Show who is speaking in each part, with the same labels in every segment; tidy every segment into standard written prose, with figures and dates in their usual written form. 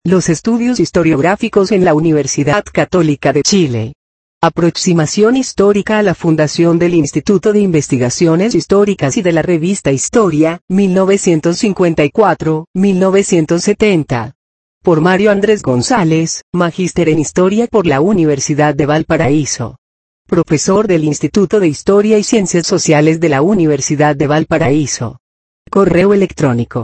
Speaker 1: Los estudios historiográficos en la Universidad Católica de Chile. Aproximación histórica a la fundación del Instituto de Investigaciones Históricas y de la revista Historia, 1954-1970. Por Mario Andrés González, Magíster en Historia por la Universidad de Valparaíso. Profesor del Instituto de Historia y Ciencias Sociales de la Universidad de Valparaíso. Correo electrónico,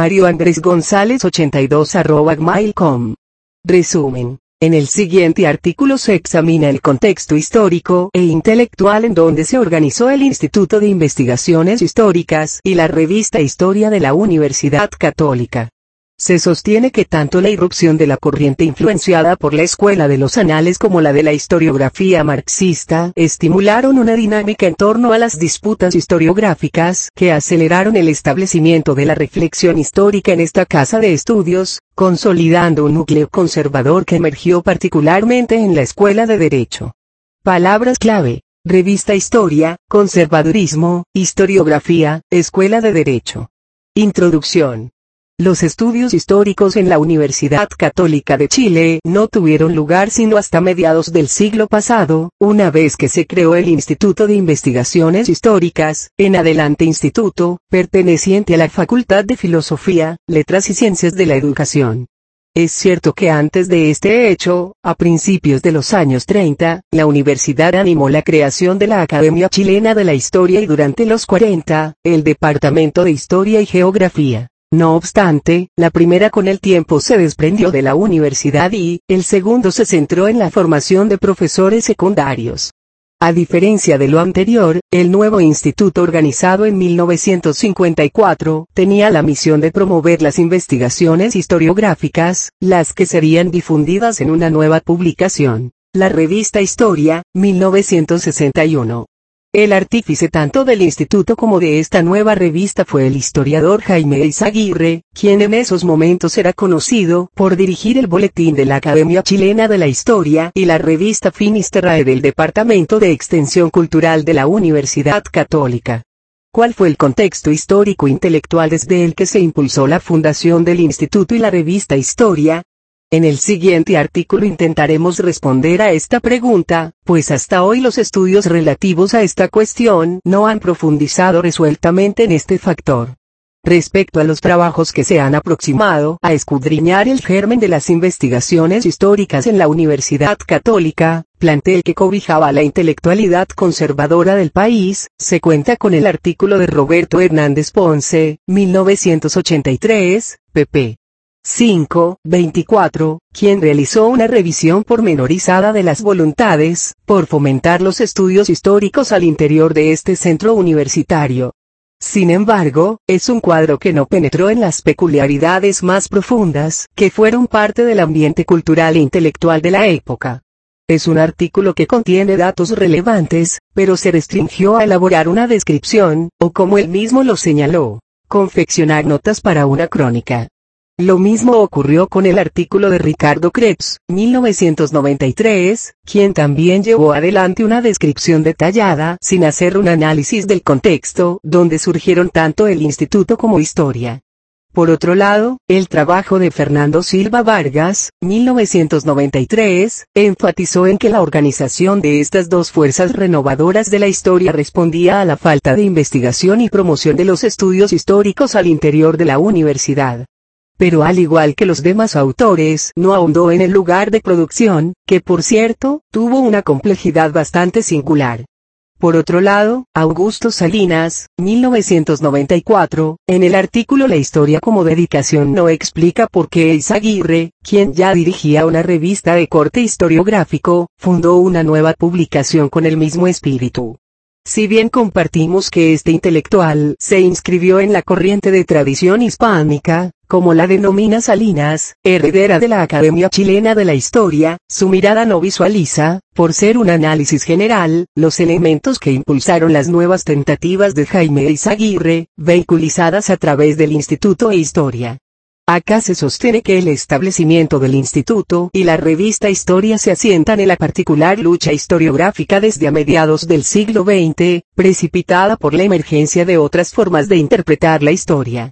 Speaker 1: marioandresgonzalez82@gmail.com. Resumen. En el siguiente artículo se examina el contexto histórico e intelectual en donde se organizó el Instituto de Investigaciones Históricas y la revista Historia de la Universidad Católica. Se sostiene que tanto la irrupción de la corriente influenciada por la Escuela de los Anales como la de la historiografía marxista estimularon una dinámica en torno a las disputas historiográficas que aceleraron el establecimiento de la reflexión histórica en esta casa de estudios, consolidando un núcleo conservador que emergió particularmente en la Escuela de Derecho. Palabras clave: revista Historia, conservadurismo, historiografía, Escuela de Derecho. Introducción. Los estudios históricos en la Universidad Católica de Chile no tuvieron lugar sino hasta mediados del siglo pasado, una vez que se creó el Instituto de Investigaciones Históricas, en adelante instituto, perteneciente a la Facultad de Filosofía, Letras y Ciencias de la Educación. Es cierto que antes de este hecho, a principios de los años 30, la universidad animó la creación de la Academia Chilena de la Historia y durante los 40, el Departamento de Historia y Geografía. No obstante, la primera con el tiempo se desprendió de la universidad y, el segundo se centró en la formación de profesores secundarios. A diferencia de lo anterior, el nuevo instituto organizado en 1954, tenía la misión de promover las investigaciones historiográficas, las que serían difundidas en una nueva publicación, la revista Historia, 1961. El artífice tanto del instituto como de esta nueva revista fue el historiador Jaime Eyzaguirre, quien en esos momentos era conocido por dirigir el boletín de la Academia Chilena de la Historia y la revista Finisterrae del Departamento de Extensión Cultural de la Universidad Católica. ¿Cuál fue el contexto histórico-intelectual desde el que se impulsó la fundación del instituto y la revista Historia? En el siguiente artículo intentaremos responder a esta pregunta, pues hasta hoy los estudios relativos a esta cuestión no han profundizado resueltamente en este factor. Respecto a los trabajos que se han aproximado a escudriñar el germen de las investigaciones históricas en la Universidad Católica, plantel que cobijaba la intelectualidad conservadora del país, se cuenta con el artículo de Roberto Hernández Ponce, 1983, pp. 5-24, quien realizó una revisión pormenorizada de las voluntades por fomentar los estudios históricos al interior de este centro universitario. Sin embargo, es un cuadro que no penetró en las peculiaridades más profundas que fueron parte del ambiente cultural e intelectual de la época. Es un artículo que contiene datos relevantes, pero se restringió a elaborar una descripción, o como él mismo lo señaló, confeccionar notas para una crónica. Lo mismo ocurrió con el artículo de Ricardo Krebs, 1993, quien también llevó adelante una descripción detallada sin hacer un análisis del contexto donde surgieron tanto el instituto como Historia. Por otro lado, el trabajo de Fernando Silva Vargas, 1993, enfatizó en que la organización de estas dos fuerzas renovadoras de la historia respondía a la falta de investigación y promoción de los estudios históricos al interior de la universidad. Pero al igual que los demás autores, no ahondó en el lugar de producción, que por cierto, tuvo una complejidad bastante singular. Por otro lado, Augusto Salinas, 1994, en el artículo La historia como dedicación no explica por qué Eyzaguirre, quien ya dirigía una revista de corte historiográfico, fundó una nueva publicación con el mismo espíritu. Si bien compartimos que este intelectual se inscribió en la corriente de tradición hispánica, como la denomina Salinas, heredera de la Academia Chilena de la Historia, su mirada no visualiza, por ser un análisis general, los elementos que impulsaron las nuevas tentativas de Jaime Eyzaguirre, vehiculizadas a través del Instituto e Historia. Acá se sostiene que el establecimiento del instituto y la revista Historia se asientan en la particular lucha historiográfica desde a mediados del siglo XX, precipitada por la emergencia de otras formas de interpretar la historia.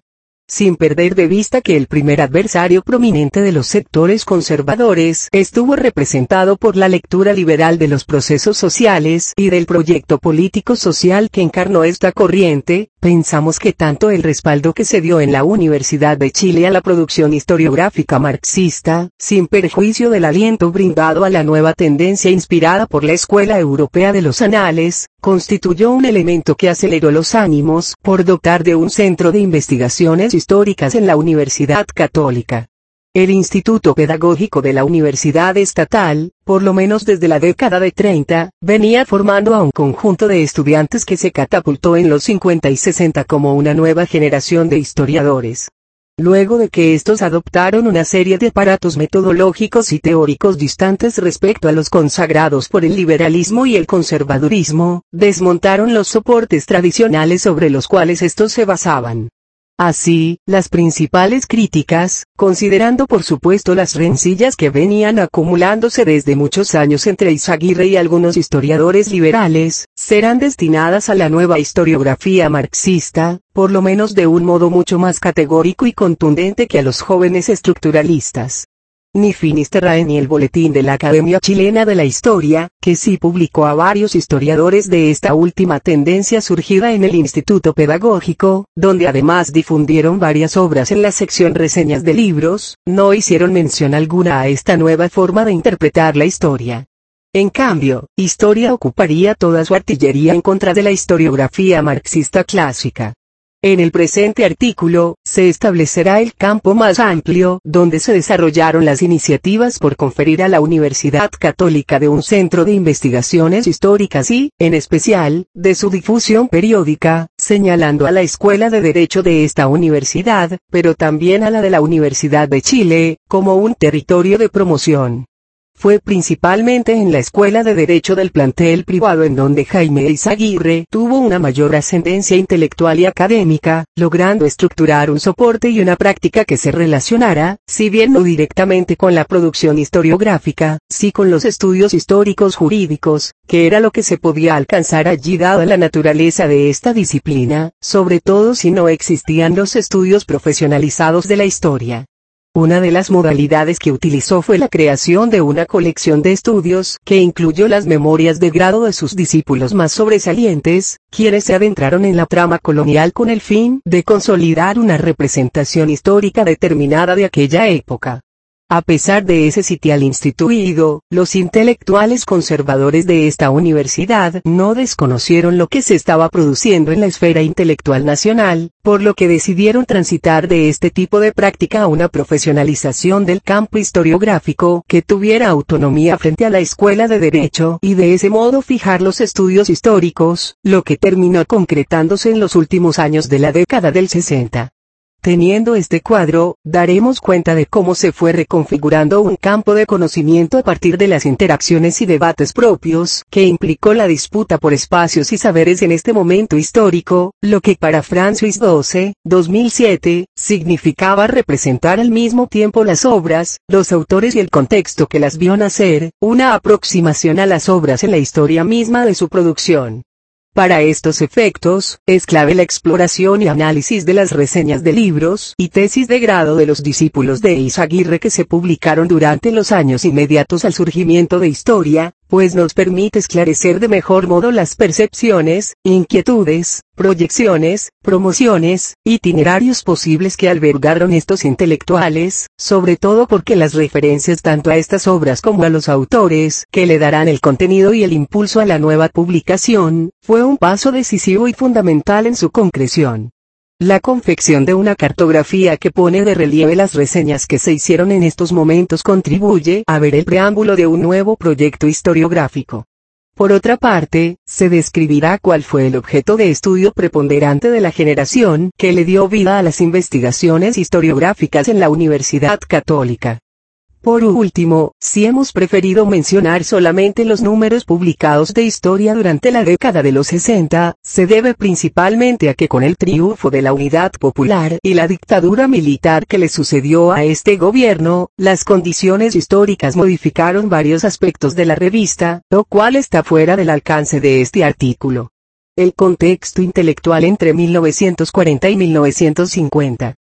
Speaker 1: sin perder de vista que el primer adversario prominente de los sectores conservadores estuvo representado por la lectura liberal de los procesos sociales y del proyecto político social que encarnó esta corriente. Pensamos que tanto el respaldo que se dio en la Universidad de Chile a la producción historiográfica marxista, sin perjuicio del aliento brindado a la nueva tendencia inspirada por la Escuela Europea de los Anales, constituyó un elemento que aceleró los ánimos por dotar de un centro de investigaciones históricas en la Universidad Católica. El Instituto Pedagógico de la Universidad Estatal, por lo menos desde la década de 30, venía formando a un conjunto de estudiantes que se catapultó en los 50 y 60 como una nueva generación de historiadores. Luego de que estos adoptaron una serie de aparatos metodológicos y teóricos distantes respecto a los consagrados por el liberalismo y el conservadurismo, desmontaron los soportes tradicionales sobre los cuales estos se basaban. Así, las principales críticas, considerando por supuesto las rencillas que venían acumulándose desde muchos años entre Izaguirre y algunos historiadores liberales, serán destinadas a la nueva historiografía marxista, por lo menos de un modo mucho más categórico y contundente que a los jóvenes estructuralistas. Ni Finisterrae ni el Boletín de la Academia Chilena de la Historia, que sí publicó a varios historiadores de esta última tendencia surgida en el Instituto Pedagógico, donde además difundieron varias obras en la sección reseñas de libros, no hicieron mención alguna a esta nueva forma de interpretar la historia. En cambio, Historia ocuparía toda su artillería en contra de la historiografía marxista clásica. En el presente artículo, se establecerá el campo más amplio donde se desarrollaron las iniciativas por conferir a la Universidad Católica de un centro de investigaciones históricas y, en especial, de su difusión periódica, señalando a la Escuela de Derecho de esta universidad, pero también a la de la Universidad de Chile, como un territorio de promoción. Fue principalmente en la Escuela de Derecho del plantel privado en donde Jaime Izaguirre tuvo una mayor ascendencia intelectual y académica, logrando estructurar un soporte y una práctica que se relacionara, si bien no directamente con la producción historiográfica, sí con los estudios históricos jurídicos, que era lo que se podía alcanzar allí dada la naturaleza de esta disciplina, sobre todo si no existían los estudios profesionalizados de la historia. Una de las modalidades que utilizó fue la creación de una colección de estudios que incluyó las memorias de grado de sus discípulos más sobresalientes, quienes se adentraron en la trama colonial con el fin de consolidar una representación histórica determinada de aquella época. A pesar de ese sitial instituido, los intelectuales conservadores de esta universidad no desconocieron lo que se estaba produciendo en la esfera intelectual nacional, por lo que decidieron transitar de este tipo de práctica a una profesionalización del campo historiográfico que tuviera autonomía frente a la Escuela de Derecho y de ese modo fijar los estudios históricos, lo que terminó concretándose en los últimos años de la década del 60. Teniendo este cuadro, daremos cuenta de cómo se fue reconfigurando un campo de conocimiento a partir de las interacciones y debates propios, que implicó la disputa por espacios y saberes en este momento histórico, lo que para Francis Doce, 2007, significaba representar al mismo tiempo las obras, los autores y el contexto que las vio nacer, una aproximación a las obras en la historia misma de su producción. Para estos efectos, es clave la exploración y análisis de las reseñas de libros y tesis de grado de los discípulos de Izaguirre que se publicaron durante los años inmediatos al surgimiento de Historia, pues nos permite esclarecer de mejor modo las percepciones, inquietudes, proyecciones, promociones, itinerarios posibles que albergaron estos intelectuales, sobre todo porque las referencias tanto a estas obras como a los autores que le darán el contenido y el impulso a la nueva publicación, fue un paso decisivo y fundamental en su concreción. La confección de una cartografía que pone de relieve las reseñas que se hicieron en estos momentos contribuye a ver el preámbulo de un nuevo proyecto historiográfico. Por otra parte, se describirá cuál fue el objeto de estudio preponderante de la generación que le dio vida a las investigaciones historiográficas en la Universidad Católica. Por último, si hemos preferido mencionar solamente los números publicados de historia durante la década de los 60, se debe principalmente a que con el triunfo de la Unidad Popular y la dictadura militar que le sucedió a este gobierno, las condiciones históricas modificaron varios aspectos de la revista, lo cual está fuera del alcance de este artículo. El contexto intelectual entre 1940 y 1950.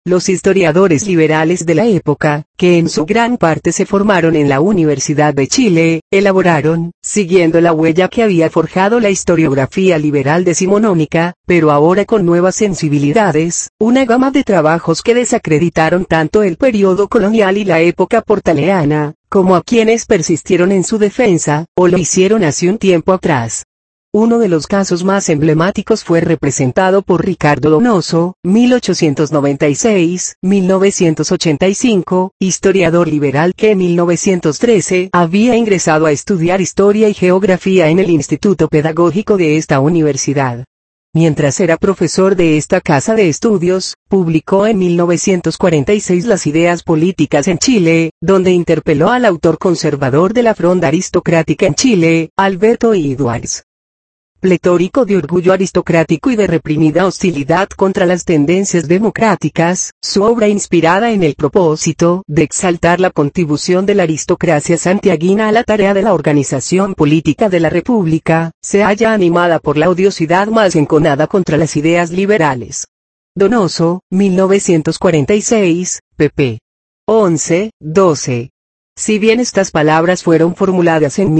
Speaker 1: Los historiadores liberales de la época, que en su gran parte se formaron en la Universidad de Chile, elaboraron, siguiendo la huella que había forjado la historiografía liberal decimonónica, pero ahora con nuevas sensibilidades, una gama de trabajos que desacreditaron tanto el periodo colonial y la época portaleana, como a quienes persistieron en su defensa, o lo hicieron hace un tiempo atrás. Uno de los casos más emblemáticos fue representado por Ricardo Donoso, 1896-1985, historiador liberal que en 1913 había ingresado a estudiar historia y geografía en el Instituto Pedagógico de esta universidad. Mientras era profesor de esta casa de estudios, publicó en 1946 Las ideas políticas en Chile, donde interpeló al autor conservador de la fronda aristocrática en Chile, Alberto Edwards. Pletórico de orgullo aristocrático y de reprimida hostilidad contra las tendencias democráticas, su obra inspirada en el propósito de exaltar la contribución de la aristocracia santiaguina a la tarea de la organización política de la República, se halla animada por la odiosidad más enconada contra las ideas liberales. Donoso, 1946, pp. 11-12. Si bien estas palabras fueron formuladas en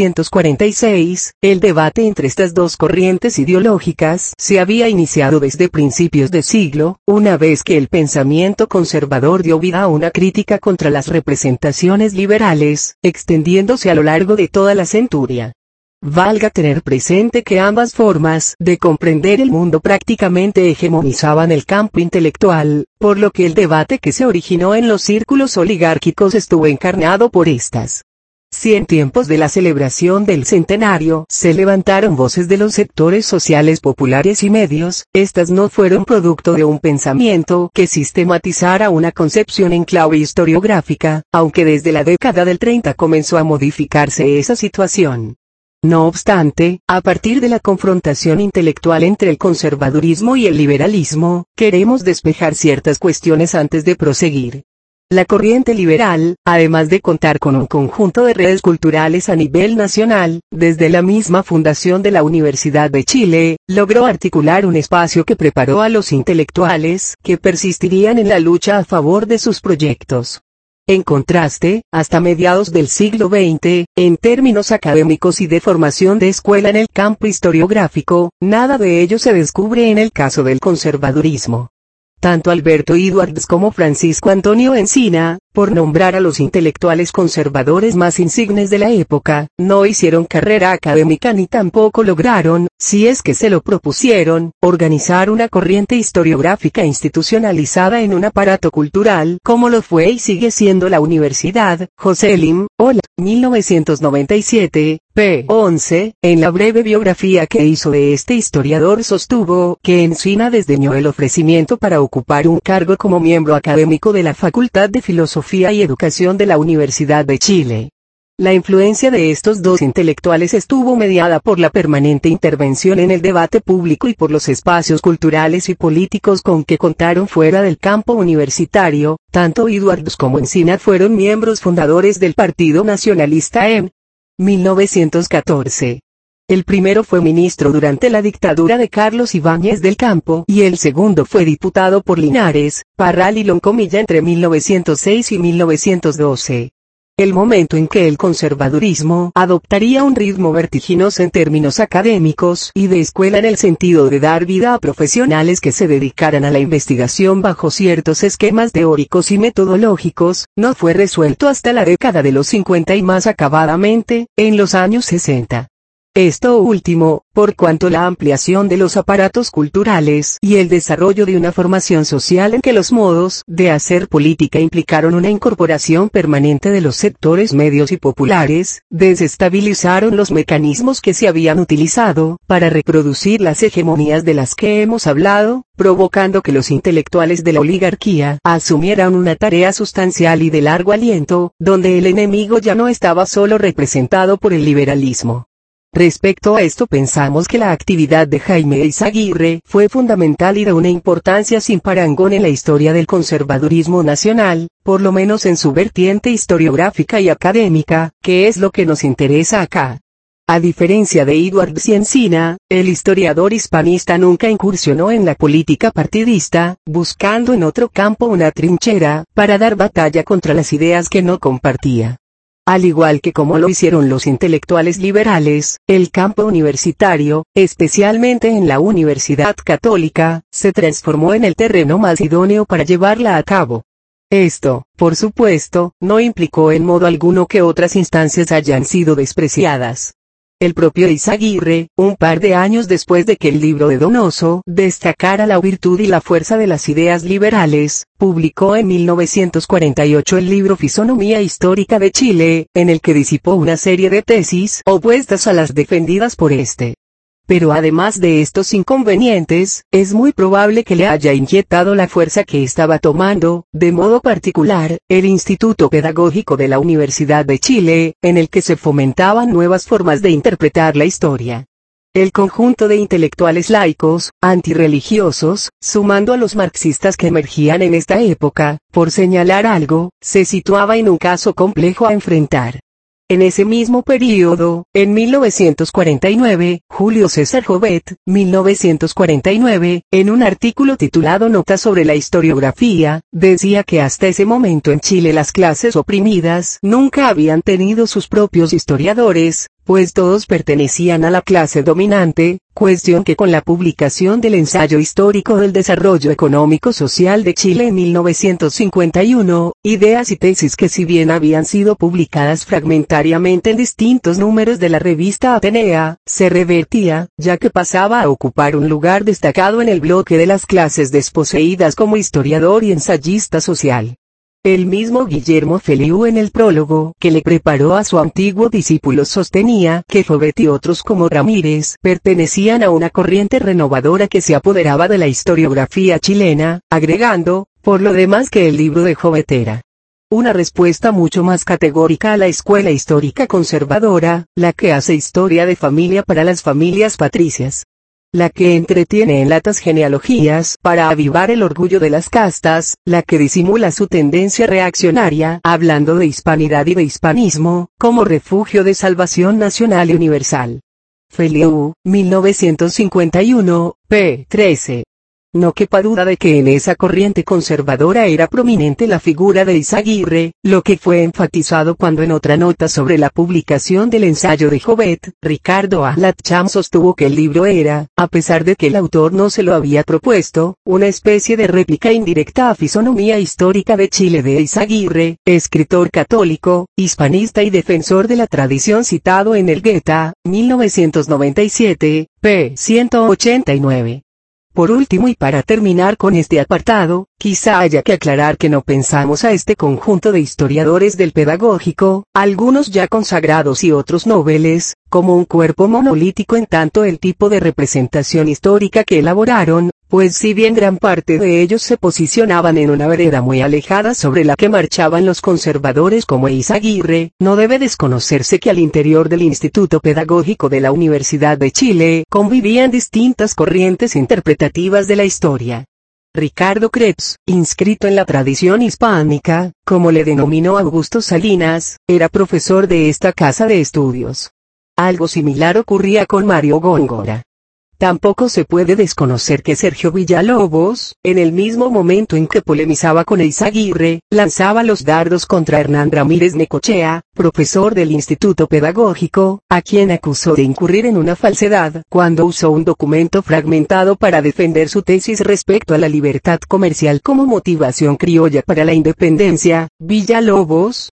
Speaker 1: 1946, el debate entre estas dos corrientes ideológicas se había iniciado desde principios de siglo, una vez que el pensamiento conservador dio vida a una crítica contra las representaciones liberales, extendiéndose a lo largo de toda la centuria. Valga tener presente que ambas formas de comprender el mundo prácticamente hegemonizaban el campo intelectual, por lo que el debate que se originó en los círculos oligárquicos estuvo encarnado por estas. Si en tiempos de la celebración del centenario se levantaron voces de los sectores sociales populares y medios, estas no fueron producto de un pensamiento que sistematizara una concepción en clave historiográfica, aunque desde la década del 30 comenzó a modificarse esa situación. No obstante, a partir de la confrontación intelectual entre el conservadurismo y el liberalismo, queremos despejar ciertas cuestiones antes de proseguir. La corriente liberal, además de contar con un conjunto de redes culturales a nivel nacional, desde la misma fundación de la Universidad de Chile, logró articular un espacio que preparó a los intelectuales que persistirían en la lucha a favor de sus proyectos. En contraste, hasta mediados del siglo XX, en términos académicos y de formación de escuela en el campo historiográfico, nada de ello se descubre en el caso del conservadurismo. Tanto Alberto Edwards como Francisco Antonio Encina, por nombrar a los intelectuales conservadores más insignes de la época, no hicieron carrera académica ni tampoco lograron, si es que se lo propusieron, organizar una corriente historiográfica institucionalizada en un aparato cultural como lo fue y sigue siendo la Universidad José Lim, Ola, 1997, p. 11, en la breve biografía que hizo de este historiador sostuvo que Encina desdeñó el ofrecimiento para ocupar un cargo como miembro académico de la Facultad de Filosofía y Educación de la Universidad de Chile. La influencia de estos dos intelectuales estuvo mediada por la permanente intervención en el debate público y por los espacios culturales y políticos con que contaron fuera del campo universitario. Tanto Edwards como Encina fueron miembros fundadores del Partido Nacionalista en 1914. El primero fue ministro durante la dictadura de Carlos Ibáñez del Campo y el segundo fue diputado por Linares, Parral y Loncomilla entre 1906 y 1912. El momento en que el conservadurismo adoptaría un ritmo vertiginoso en términos académicos y de escuela en el sentido de dar vida a profesionales que se dedicaran a la investigación bajo ciertos esquemas teóricos y metodológicos, no fue resuelto hasta la década de los 50 y más acabadamente, en los años 60. Esto último, por cuanto la ampliación de los aparatos culturales y el desarrollo de una formación social en que los modos de hacer política implicaron una incorporación permanente de los sectores medios y populares, desestabilizaron los mecanismos que se habían utilizado para reproducir las hegemonías de las que hemos hablado, provocando que los intelectuales de la oligarquía asumieran una tarea sustancial y de largo aliento, donde el enemigo ya no estaba solo representado por el liberalismo. Respecto a esto pensamos que la actividad de Jaime Eyzaguirre fue fundamental y de una importancia sin parangón en la historia del conservadurismo nacional, por lo menos en su vertiente historiográfica y académica, que es lo que nos interesa acá. A diferencia de Edwards y Encina, el historiador hispanista nunca incursionó en la política partidista, buscando en otro campo una trinchera, para dar batalla contra las ideas que no compartía. Al igual que como lo hicieron los intelectuales liberales, el campo universitario, especialmente en la Universidad Católica, se transformó en el terreno más idóneo para llevarla a cabo. Esto, por supuesto, no implicó en modo alguno que otras instancias hayan sido despreciadas. El propio Eizaguirre, un par de años después de que el libro de Donoso destacara la virtud y la fuerza de las ideas liberales, publicó en 1948 el libro Fisonomía Histórica de Chile, en el que disipó una serie de tesis opuestas a las defendidas por este. Pero además de estos inconvenientes, es muy probable que le haya inquietado la fuerza que estaba tomando, de modo particular, el Instituto Pedagógico de la Universidad de Chile, en el que se fomentaban nuevas formas de interpretar la historia. El conjunto de intelectuales laicos, antirreligiosos, sumando a los marxistas que emergían en esta época, por señalar algo, se situaba en un caso complejo a enfrentar. En ese mismo período, en 1949, Julio César Jovet, 1949, en un artículo titulado Notas sobre la historiografía, decía que hasta ese momento en Chile las clases oprimidas nunca habían tenido sus propios historiadores, pues todos pertenecían a la clase dominante, cuestión que con la publicación del Ensayo Histórico del Desarrollo Económico-Social de Chile en 1951, ideas y tesis que si bien habían sido publicadas fragmentariamente en distintos números de la revista Atenea, se revertía, ya que pasaba a ocupar un lugar destacado en el bloque de las clases desposeídas como historiador y ensayista social. El mismo Guillermo Feliú en el prólogo que le preparó a su antiguo discípulo sostenía que Jovet y otros como Ramírez pertenecían a una corriente renovadora que se apoderaba de la historiografía chilena, agregando, por lo demás, que el libro de Jovet era una respuesta mucho más categórica a la escuela histórica conservadora, la que hace historia de familia para las familias patricias. La que entretiene en latas genealogías para avivar el orgullo de las castas, la que disimula su tendencia reaccionaria, hablando de hispanidad y de hispanismo, como refugio de salvación nacional y universal. Feliú, 1951, p. 13. No quepa duda de que en esa corriente conservadora era prominente la figura de Eizaguirre, lo que fue enfatizado cuando en otra nota sobre la publicación del ensayo de Jovet, Ricardo A. Latcham sostuvo que el libro era, a pesar de que el autor no se lo había propuesto, una especie de réplica indirecta a Fisonomía Histórica de Chile de Eizaguirre, escritor católico, hispanista y defensor de la tradición citado en el Geta, 1997, p. 189. Por último y para terminar con este apartado, quizá haya que aclarar que no pensamos a este conjunto de historiadores del pedagógico, algunos ya consagrados y otros noveles, como un cuerpo monolítico en tanto el tipo de representación histórica que elaboraron, pues si bien gran parte de ellos se posicionaban en una vereda muy alejada sobre la que marchaban los conservadores como Eizaguirre, no debe desconocerse que al interior del Instituto Pedagógico de la Universidad de Chile convivían distintas corrientes interpretativas de la historia. Ricardo Krebs, inscrito en la tradición hispánica, como le denominó Augusto Salinas, era profesor de esta casa de estudios. Algo similar ocurría con Mario Góngora. Tampoco se puede desconocer que Sergio Villalobos, en el mismo momento en que polemizaba con Eizaguirre, lanzaba los dardos contra Hernán Ramírez Necochea, profesor del Instituto Pedagógico, a quien acusó de incurrir en una falsedad cuando usó un documento fragmentado para defender su tesis respecto a la libertad comercial como motivación criolla para la independencia. Villalobos,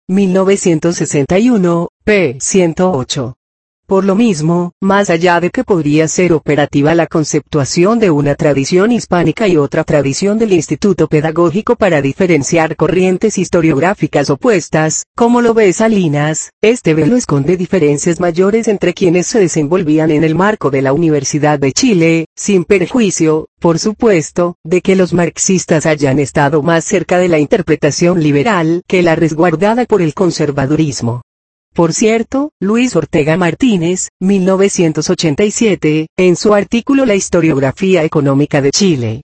Speaker 1: 1961, p. 108. Por lo mismo, más allá de que podría ser operativa la conceptuación de una tradición hispánica y otra tradición del Instituto Pedagógico para diferenciar corrientes historiográficas opuestas, como lo ve Salinas, este velo esconde diferencias mayores entre quienes se desenvolvían en el marco de la Universidad de Chile, sin perjuicio, por supuesto, de que los marxistas hayan estado más cerca de la interpretación liberal que la resguardada por el conservadurismo. Por cierto, Luis Ortega Martínez, 1987, en su artículo La historiografía económica de Chile,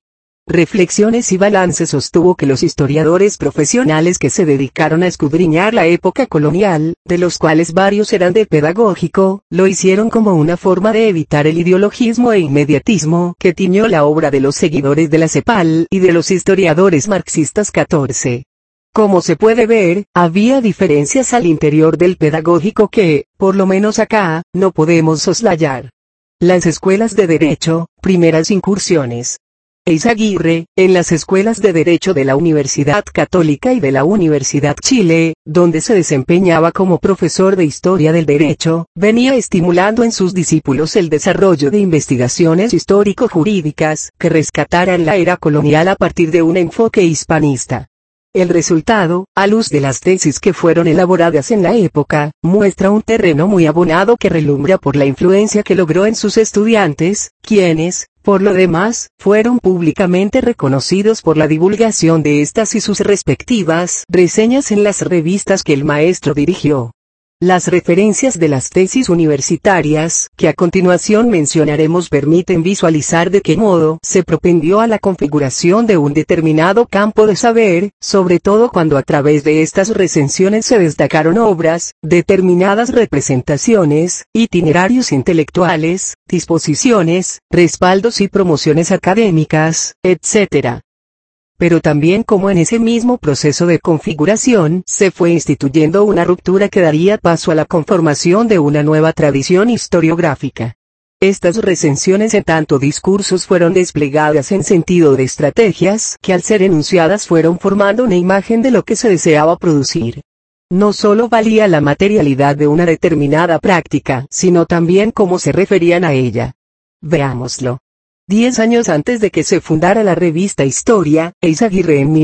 Speaker 1: Reflexiones y Balance sostuvo que los historiadores profesionales que se dedicaron a escudriñar la época colonial, de los cuales varios eran de pedagógico, lo hicieron como una forma de evitar el ideologismo e inmediatismo que tiñó la obra de los seguidores de la CEPAL y de los historiadores marxistas 14. Como se puede ver, había diferencias al interior del pedagógico que, por lo menos acá, no podemos soslayar. Las escuelas de derecho, primeras incursiones. Eizaguirre, en las escuelas de Derecho de la Universidad Católica y de la Universidad Chile, donde se desempeñaba como profesor de Historia del Derecho, venía estimulando en sus discípulos el desarrollo de investigaciones histórico-jurídicas que rescataran la era colonial a partir de un enfoque hispanista. El resultado, a luz de las tesis que fueron elaboradas en la época, muestra un terreno muy abonado que relumbra por la influencia que logró en sus estudiantes, quienes, por lo demás, fueron públicamente reconocidos por la divulgación de estas y sus respectivas reseñas en las revistas que el maestro dirigió. Las referencias de las tesis universitarias, que a continuación mencionaremos, permiten visualizar de qué modo se propendió a la configuración de un determinado campo de saber, sobre todo cuando a través de estas recensiones se destacaron obras, determinadas representaciones, itinerarios intelectuales, disposiciones, respaldos y promociones académicas, etc. Pero también como en ese mismo proceso de configuración se fue instituyendo una ruptura que daría paso a la conformación de una nueva tradición historiográfica. Estas recensiones en tanto discursos fueron desplegadas en sentido de estrategias que al ser enunciadas fueron formando una imagen de lo que se deseaba producir. No solo valía la materialidad de una determinada práctica, sino también cómo se referían a ella. Veámoslo. 10 años antes de que se fundara la revista Historia, Eizaguirre en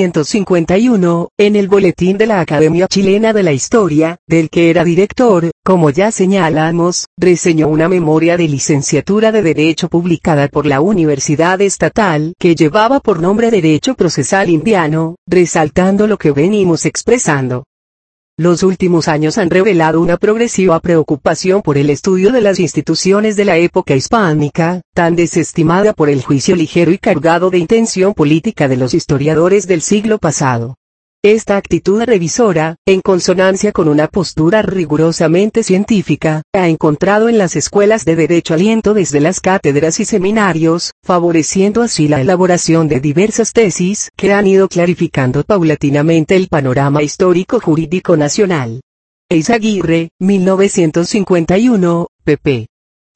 Speaker 1: 1951, en el Boletín de la Academia Chilena de la Historia, del que era director, como ya señalamos, reseñó una memoria de licenciatura de Derecho publicada por la Universidad Estatal, que llevaba por nombre Derecho Procesal Indiano, resaltando lo que venimos expresando. Los últimos años han revelado una progresiva preocupación por el estudio de las instituciones de la época hispánica, tan desestimada por el juicio ligero y cargado de intención política de los historiadores del siglo pasado. Esta actitud revisora, en consonancia con una postura rigurosamente científica, ha encontrado en las escuelas de derecho aliento desde las cátedras y seminarios, favoreciendo así la elaboración de diversas tesis que han ido clarificando paulatinamente el panorama histórico-jurídico nacional. Eizaguirre, 1951, pp.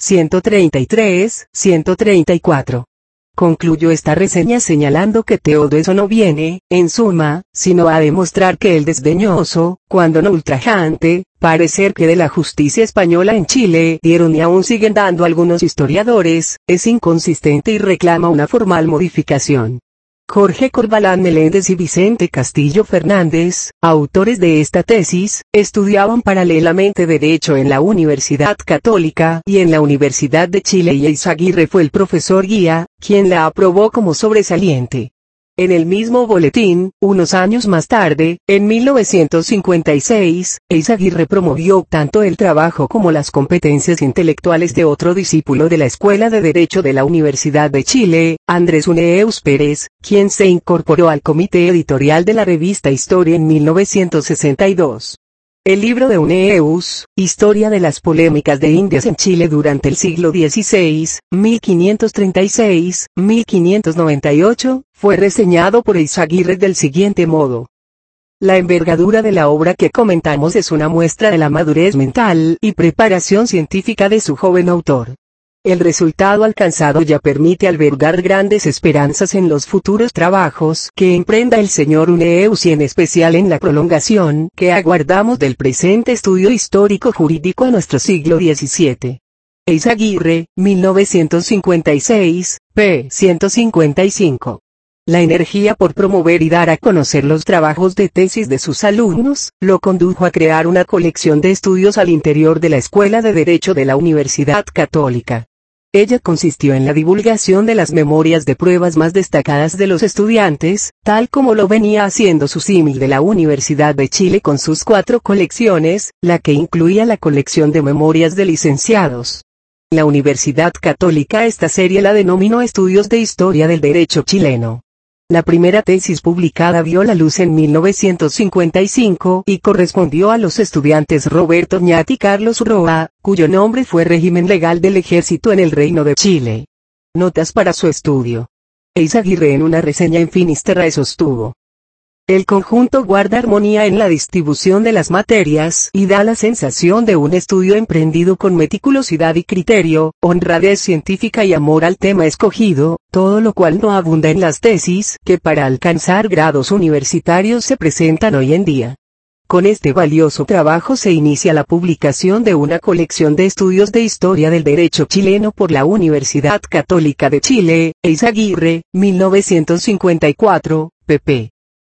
Speaker 1: 133-134. Concluyó esta reseña señalando que todo eso no viene, en suma, sino a demostrar que el desdeñoso, cuando no ultrajante, parecer que de la justicia española en Chile dieron y aún siguen dando algunos historiadores, es inconsistente y reclama una formal modificación. Jorge Corbalán Meléndez y Vicente Castillo Fernández, autores de esta tesis, estudiaban paralelamente Derecho en la Universidad Católica y en la Universidad de Chile y Eizaguirre fue el profesor guía, quien la aprobó como sobresaliente. En el mismo boletín, unos años más tarde, en 1956, Eizaguirre promovió tanto el trabajo como las competencias intelectuales de otro discípulo de la Escuela de Derecho de la Universidad de Chile, Andrés Uneus Pérez, quien se incorporó al comité editorial de la revista Historia en 1962. El libro de Uneus, Historia de las polémicas de Indias en Chile durante el siglo XVI, 1536-1598, fue reseñado por Eizaguirre del siguiente modo. La envergadura de la obra que comentamos es una muestra de la madurez mental y preparación científica de su joven autor. El resultado alcanzado ya permite albergar grandes esperanzas en los futuros trabajos que emprenda el señor Uneus y en especial en la prolongación que aguardamos del presente estudio histórico-jurídico a nuestro siglo XVII. Eizaguirre, 1956, p. 155. La energía por promover y dar a conocer los trabajos de tesis de sus alumnos, lo condujo a crear una colección de estudios al interior de la Escuela de Derecho de la Universidad Católica. Ella consistió en la divulgación de las memorias de pruebas más destacadas de los estudiantes, tal como lo venía haciendo su símil de la Universidad de Chile con sus 4 colecciones, la que incluía la colección de memorias de licenciados. La Universidad Católica esta serie la denominó Estudios de Historia del Derecho Chileno. La primera tesis publicada vio la luz en 1955 y correspondió a los estudiantes Roberto Oñate y Carlos Roa, cuyo nombre fue Régimen Legal del Ejército en el Reino de Chile. Notas para su estudio. Eizaguirre en una reseña en Finisterrae sostuvo: el conjunto guarda armonía en la distribución de las materias y da la sensación de un estudio emprendido con meticulosidad y criterio, honradez científica y amor al tema escogido, todo lo cual no abunda en las tesis que para alcanzar grados universitarios se presentan hoy en día. Con este valioso trabajo se inicia la publicación de una colección de estudios de historia del derecho chileno por la Universidad Católica de Chile, Eizaguirre, 1954, pp.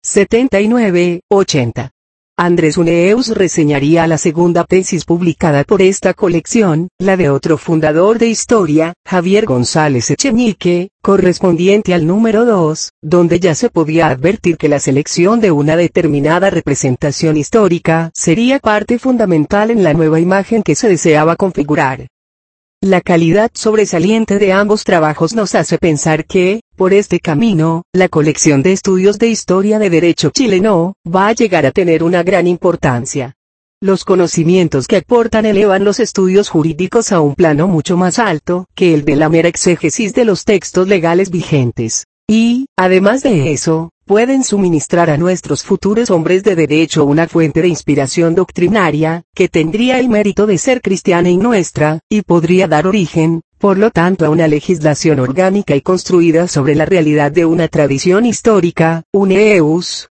Speaker 1: 79-80. Andrés Uneus reseñaría la segunda tesis publicada por esta colección, la de otro fundador de historia, Javier González Echenique, correspondiente al número 2, donde ya se podía advertir que la selección de una determinada representación histórica sería parte fundamental en la nueva imagen que se deseaba configurar. La calidad sobresaliente de ambos trabajos nos hace pensar que, por este camino, la colección de estudios de historia de derecho chileno, va a llegar a tener una gran importancia. Los conocimientos que aportan elevan los estudios jurídicos a un plano mucho más alto que el de la mera exégesis de los textos legales vigentes. Y, además de eso, pueden suministrar a nuestros futuros hombres de derecho una fuente de inspiración doctrinaria, que tendría el mérito de ser cristiana y nuestra, y podría dar origen, por lo tanto, a una legislación orgánica y construida sobre la realidad de una tradición histórica. Uneus,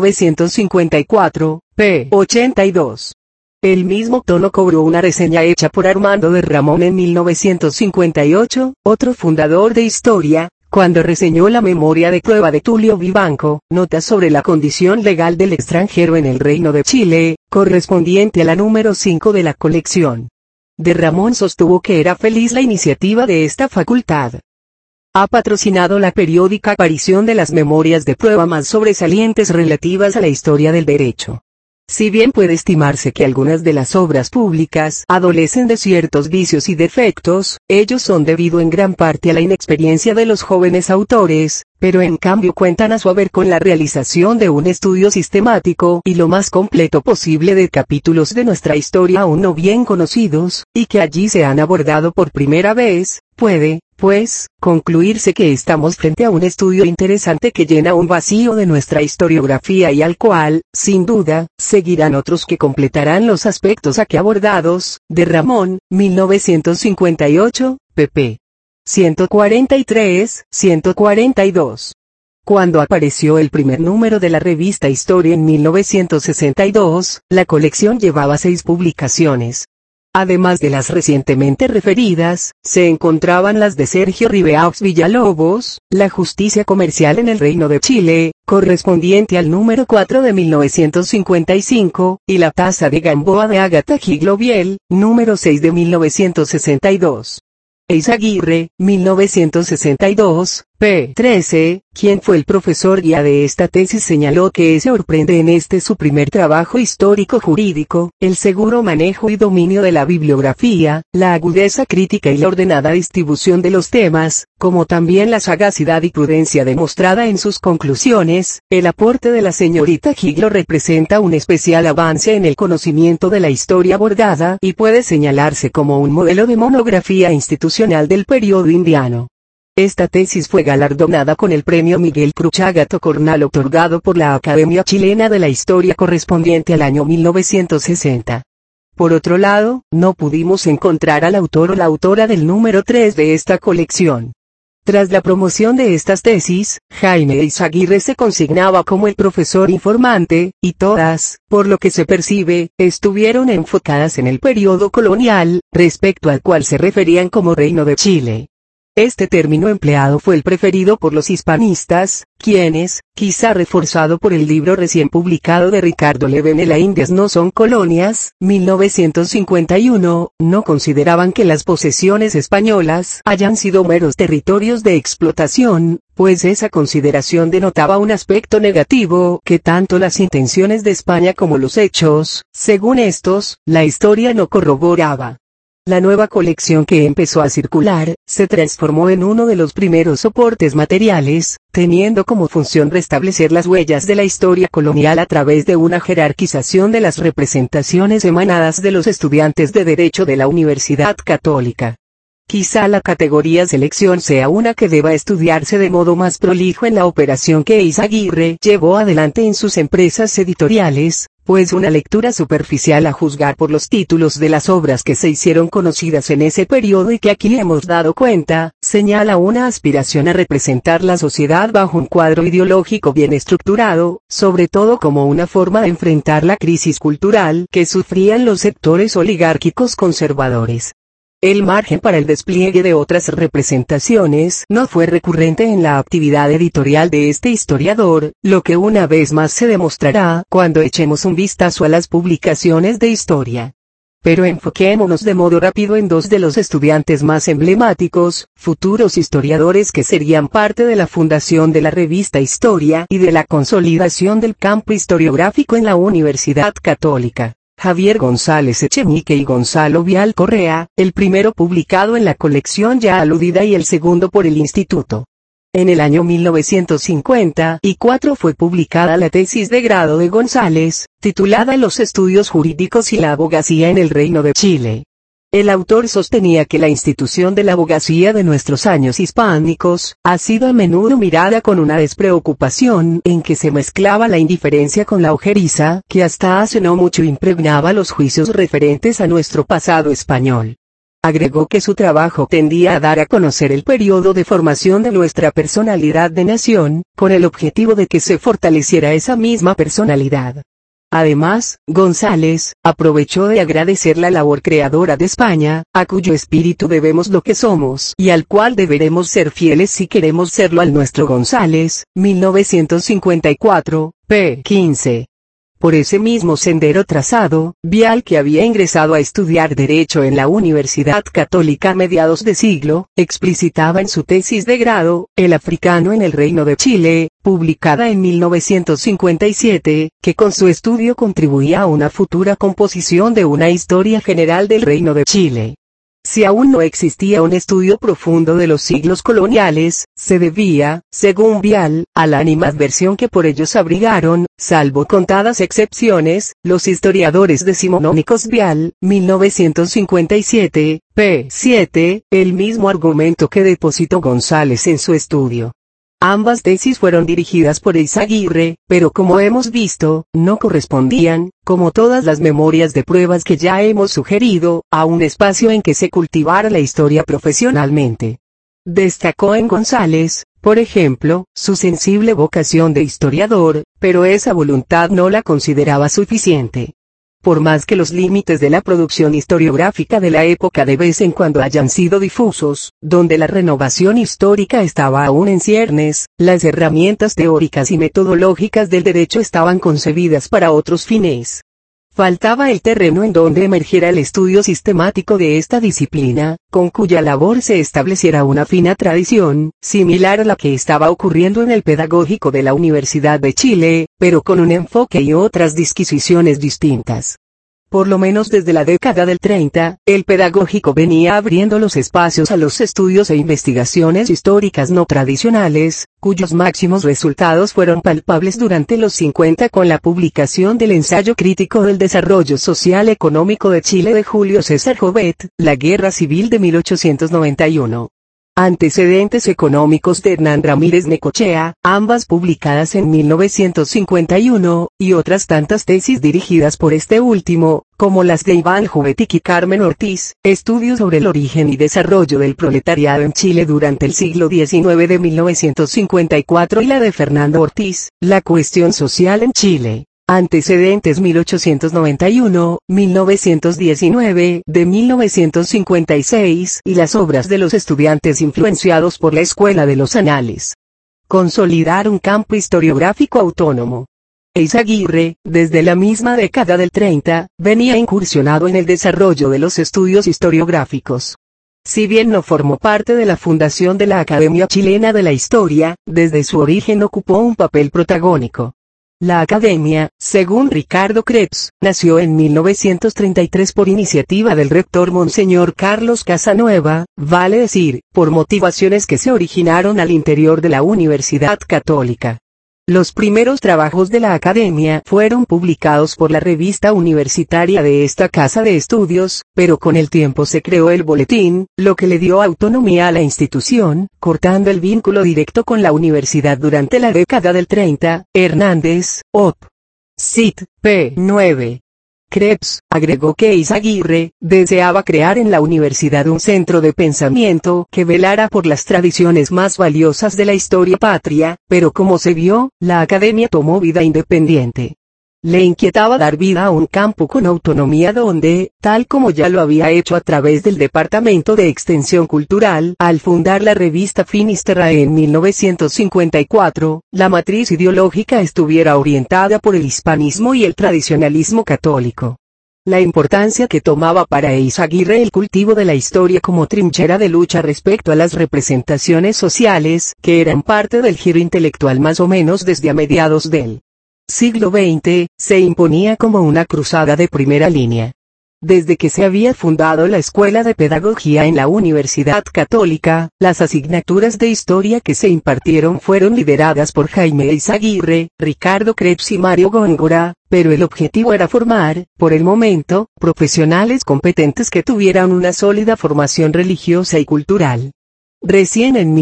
Speaker 1: 1954, p. 82. El mismo tono cobró una reseña hecha por Armando de Ramón en 1958, otro fundador de historia, cuando reseñó la memoria de prueba de Tulio Vivanco, Notas sobre la condición legal del extranjero en el Reino de Chile, correspondiente a la número 5 de la colección. De Ramón sostuvo que era feliz la iniciativa de esta facultad. Ha patrocinado la periódica aparición de las memorias de prueba más sobresalientes relativas a la historia del derecho. Si bien puede estimarse que algunas de las obras públicas adolecen de ciertos vicios y defectos, ellos son debido en gran parte a la inexperiencia de los jóvenes autores, pero en cambio cuentan a su haber con la realización de un estudio sistemático y lo más completo posible de capítulos de nuestra historia aún no bien conocidos, y que allí se han abordado por primera vez. Puede, pues, concluirse que estamos frente a un estudio interesante que llena un vacío de nuestra historiografía y al cual, sin duda, seguirán otros que completarán los aspectos aquí abordados. De Ramón, 1958, pp. 143-142. Cuando apareció el primer número de la revista Historia en 1962, la colección llevaba 6 publicaciones. Además de las recientemente referidas, se encontraban las de Sergio Ribeaux Villalobos, La justicia comercial en el Reino de Chile, correspondiente al número 4 de 1955, y La taza de Gamboa de Ágata Gigloviel, número 6 de 1962. Eizaguirre, 1962, p. 13, quien fue el profesor guía de esta tesis, señaló que sorprende en este su primer trabajo histórico jurídico, el seguro manejo y dominio de la bibliografía, la agudeza crítica y la ordenada distribución de los temas, como también la sagacidad y prudencia demostrada en sus conclusiones. El aporte de la señorita Giglo representa un especial avance en el conocimiento de la historia abordada y puede señalarse como un modelo de monografía institucional del periodo indiano. Esta tesis fue galardonada con el premio Miguel Cruchaga Tocornal otorgado por la Academia Chilena de la Historia correspondiente al año 1960. Por otro lado, no pudimos encontrar al autor o la autora del número 3 de esta colección. Tras la promoción de estas tesis, Jaime Eizaguirre se consignaba como el profesor informante, y todas, por lo que se percibe, estuvieron enfocadas en el periodo colonial, respecto al cual se referían como Reino de Chile. Este término empleado fue el preferido por los hispanistas, quienes, quizá reforzado por el libro recién publicado de Ricardo Levene Las Indias no son colonias, 1951, no consideraban que las posesiones españolas hayan sido meros territorios de explotación, pues esa consideración denotaba un aspecto negativo que tanto las intenciones de España como los hechos, según estos, la historia no corroboraba. La nueva colección que empezó a circular, se transformó en uno de los primeros soportes materiales, teniendo como función restablecer las huellas de la historia colonial a través de una jerarquización de las representaciones emanadas de los estudiantes de Derecho de la Universidad Católica. Quizá la categoría selección sea una que deba estudiarse de modo más prolijo en la operación que Eizaguirre llevó adelante en sus empresas editoriales, pues una lectura superficial a juzgar por los títulos de las obras que se hicieron conocidas en ese periodo y que aquí hemos dado cuenta, señala una aspiración a representar la sociedad bajo un cuadro ideológico bien estructurado, sobre todo como una forma de enfrentar la crisis cultural que sufrían los sectores oligárquicos conservadores. El margen para el despliegue de otras representaciones no fue recurrente en la actividad editorial de este historiador, lo que una vez más se demostrará cuando echemos un vistazo a las publicaciones de historia. Pero enfoquémonos de modo rápido en dos de los estudiantes más emblemáticos, futuros historiadores que serían parte de la fundación de la revista Historia y de la consolidación del campo historiográfico en la Universidad Católica. Javier González Echenique y Gonzalo Vial Correa, el primero publicado en la colección ya aludida y el segundo por el Instituto. En el año 1954 fue publicada la tesis de grado de González, titulada Los estudios jurídicos y la abogacía en el Reino de Chile. El autor sostenía que la institución de la abogacía de nuestros años hispánicos, ha sido a menudo mirada con una despreocupación en que se mezclaba la indiferencia con la ojeriza que hasta hace no mucho impregnaba los juicios referentes a nuestro pasado español. Agregó que su trabajo tendía a dar a conocer el periodo de formación de nuestra personalidad de nación, con el objetivo de que se fortaleciera esa misma personalidad. Además, González aprovechó de agradecer la labor creadora de España, a cuyo espíritu debemos lo que somos y al cual deberemos ser fieles si queremos serlo al nuestro González, 1954, p. 15. Por ese mismo sendero trazado, Vial, que había ingresado a estudiar Derecho en la Universidad Católica a mediados de siglo, explicitaba en su tesis de grado, El africano en el Reino de Chile, publicada en 1957, que con su estudio contribuía a una futura composición de una historia general del Reino de Chile. Si aún no existía un estudio profundo de los siglos coloniales, se debía, según Vial, a la animadversión que por ellos abrigaron, salvo contadas excepciones, los historiadores decimonónicos. Vial, 1957, p. 7, el mismo argumento que depositó González en su estudio. Ambas tesis fueron dirigidas por Eizaguirre, pero como hemos visto, no correspondían, como todas las memorias de pruebas que ya hemos sugerido, a un espacio en que se cultivara la historia profesionalmente. Destacó en González, por ejemplo, su sensible vocación de historiador, pero esa voluntad no la consideraba suficiente. Por más que los límites de la producción historiográfica de la época de vez en cuando hayan sido difusos, donde la renovación histórica estaba aún en ciernes, las herramientas teóricas y metodológicas del derecho estaban concebidas para otros fines. Faltaba el terreno en donde emergiera el estudio sistemático de esta disciplina, con cuya labor se estableciera una fina tradición, similar a la que estaba ocurriendo en el pedagógico de la Universidad de Chile, pero con un enfoque y otras disquisiciones distintas. Por lo menos desde la década del 30, el pedagógico venía abriendo los espacios a los estudios e investigaciones históricas no tradicionales, cuyos máximos resultados fueron palpables durante los 50 con la publicación del ensayo crítico del desarrollo social económico de Chile de Julio César Jovet, La Guerra Civil de 1891. Antecedentes económicos de Hernán Ramírez Necochea, ambas publicadas en 1951, y otras tantas tesis dirigidas por este último, como las de Iván Jovetic y Carmen Ortiz, Estudios sobre el origen y desarrollo del proletariado en Chile durante el siglo XIX de 1954 y la de Fernando Ortiz, La cuestión social en Chile. Antecedentes 1891, 1919, de 1956 y las obras de los estudiantes influenciados por la Escuela de los Anales. Consolidar un campo historiográfico autónomo. Eizaguirre, desde la misma década del 30, venía incursionado en el desarrollo de los estudios historiográficos. Si bien no formó parte de la fundación de la Academia Chilena de la Historia, desde su origen ocupó un papel protagónico. La Academia, según Ricardo Krebs, nació en 1933 por iniciativa del rector Monseñor Carlos Casanueva, vale decir, por motivaciones que se originaron al interior de la Universidad Católica. Los primeros trabajos de la Academia fueron publicados por la revista universitaria de esta casa de estudios, pero con el tiempo se creó el boletín, lo que le dio autonomía a la institución, cortando el vínculo directo con la universidad durante la década del 30, Hernández, Op. Cit. p. 9. Krebs agregó que Eizaguirre deseaba crear en la universidad un centro de pensamiento que velara por las tradiciones más valiosas de la historia patria, pero como se vio, la academia tomó vida independiente. Le inquietaba dar vida a un campo con autonomía donde, tal como ya lo había hecho a través del Departamento de Extensión Cultural, al fundar la revista Finisterrae en 1954, la matriz ideológica estuviera orientada por el hispanismo y el tradicionalismo católico. La importancia que tomaba para Eizaguirre el cultivo de la historia como trinchera de lucha respecto a las representaciones sociales, que eran parte del giro intelectual más o menos desde a mediados del siglo XX, se imponía como una cruzada de primera línea. Desde que se había fundado la Escuela de Pedagogía en la Universidad Católica, las asignaturas de historia que se impartieron fueron lideradas por Jaime Eizaguirre, Ricardo Krebs y Mario Góngora, pero el objetivo era formar, por el momento, profesionales competentes que tuvieran una sólida formación religiosa y cultural. Recién en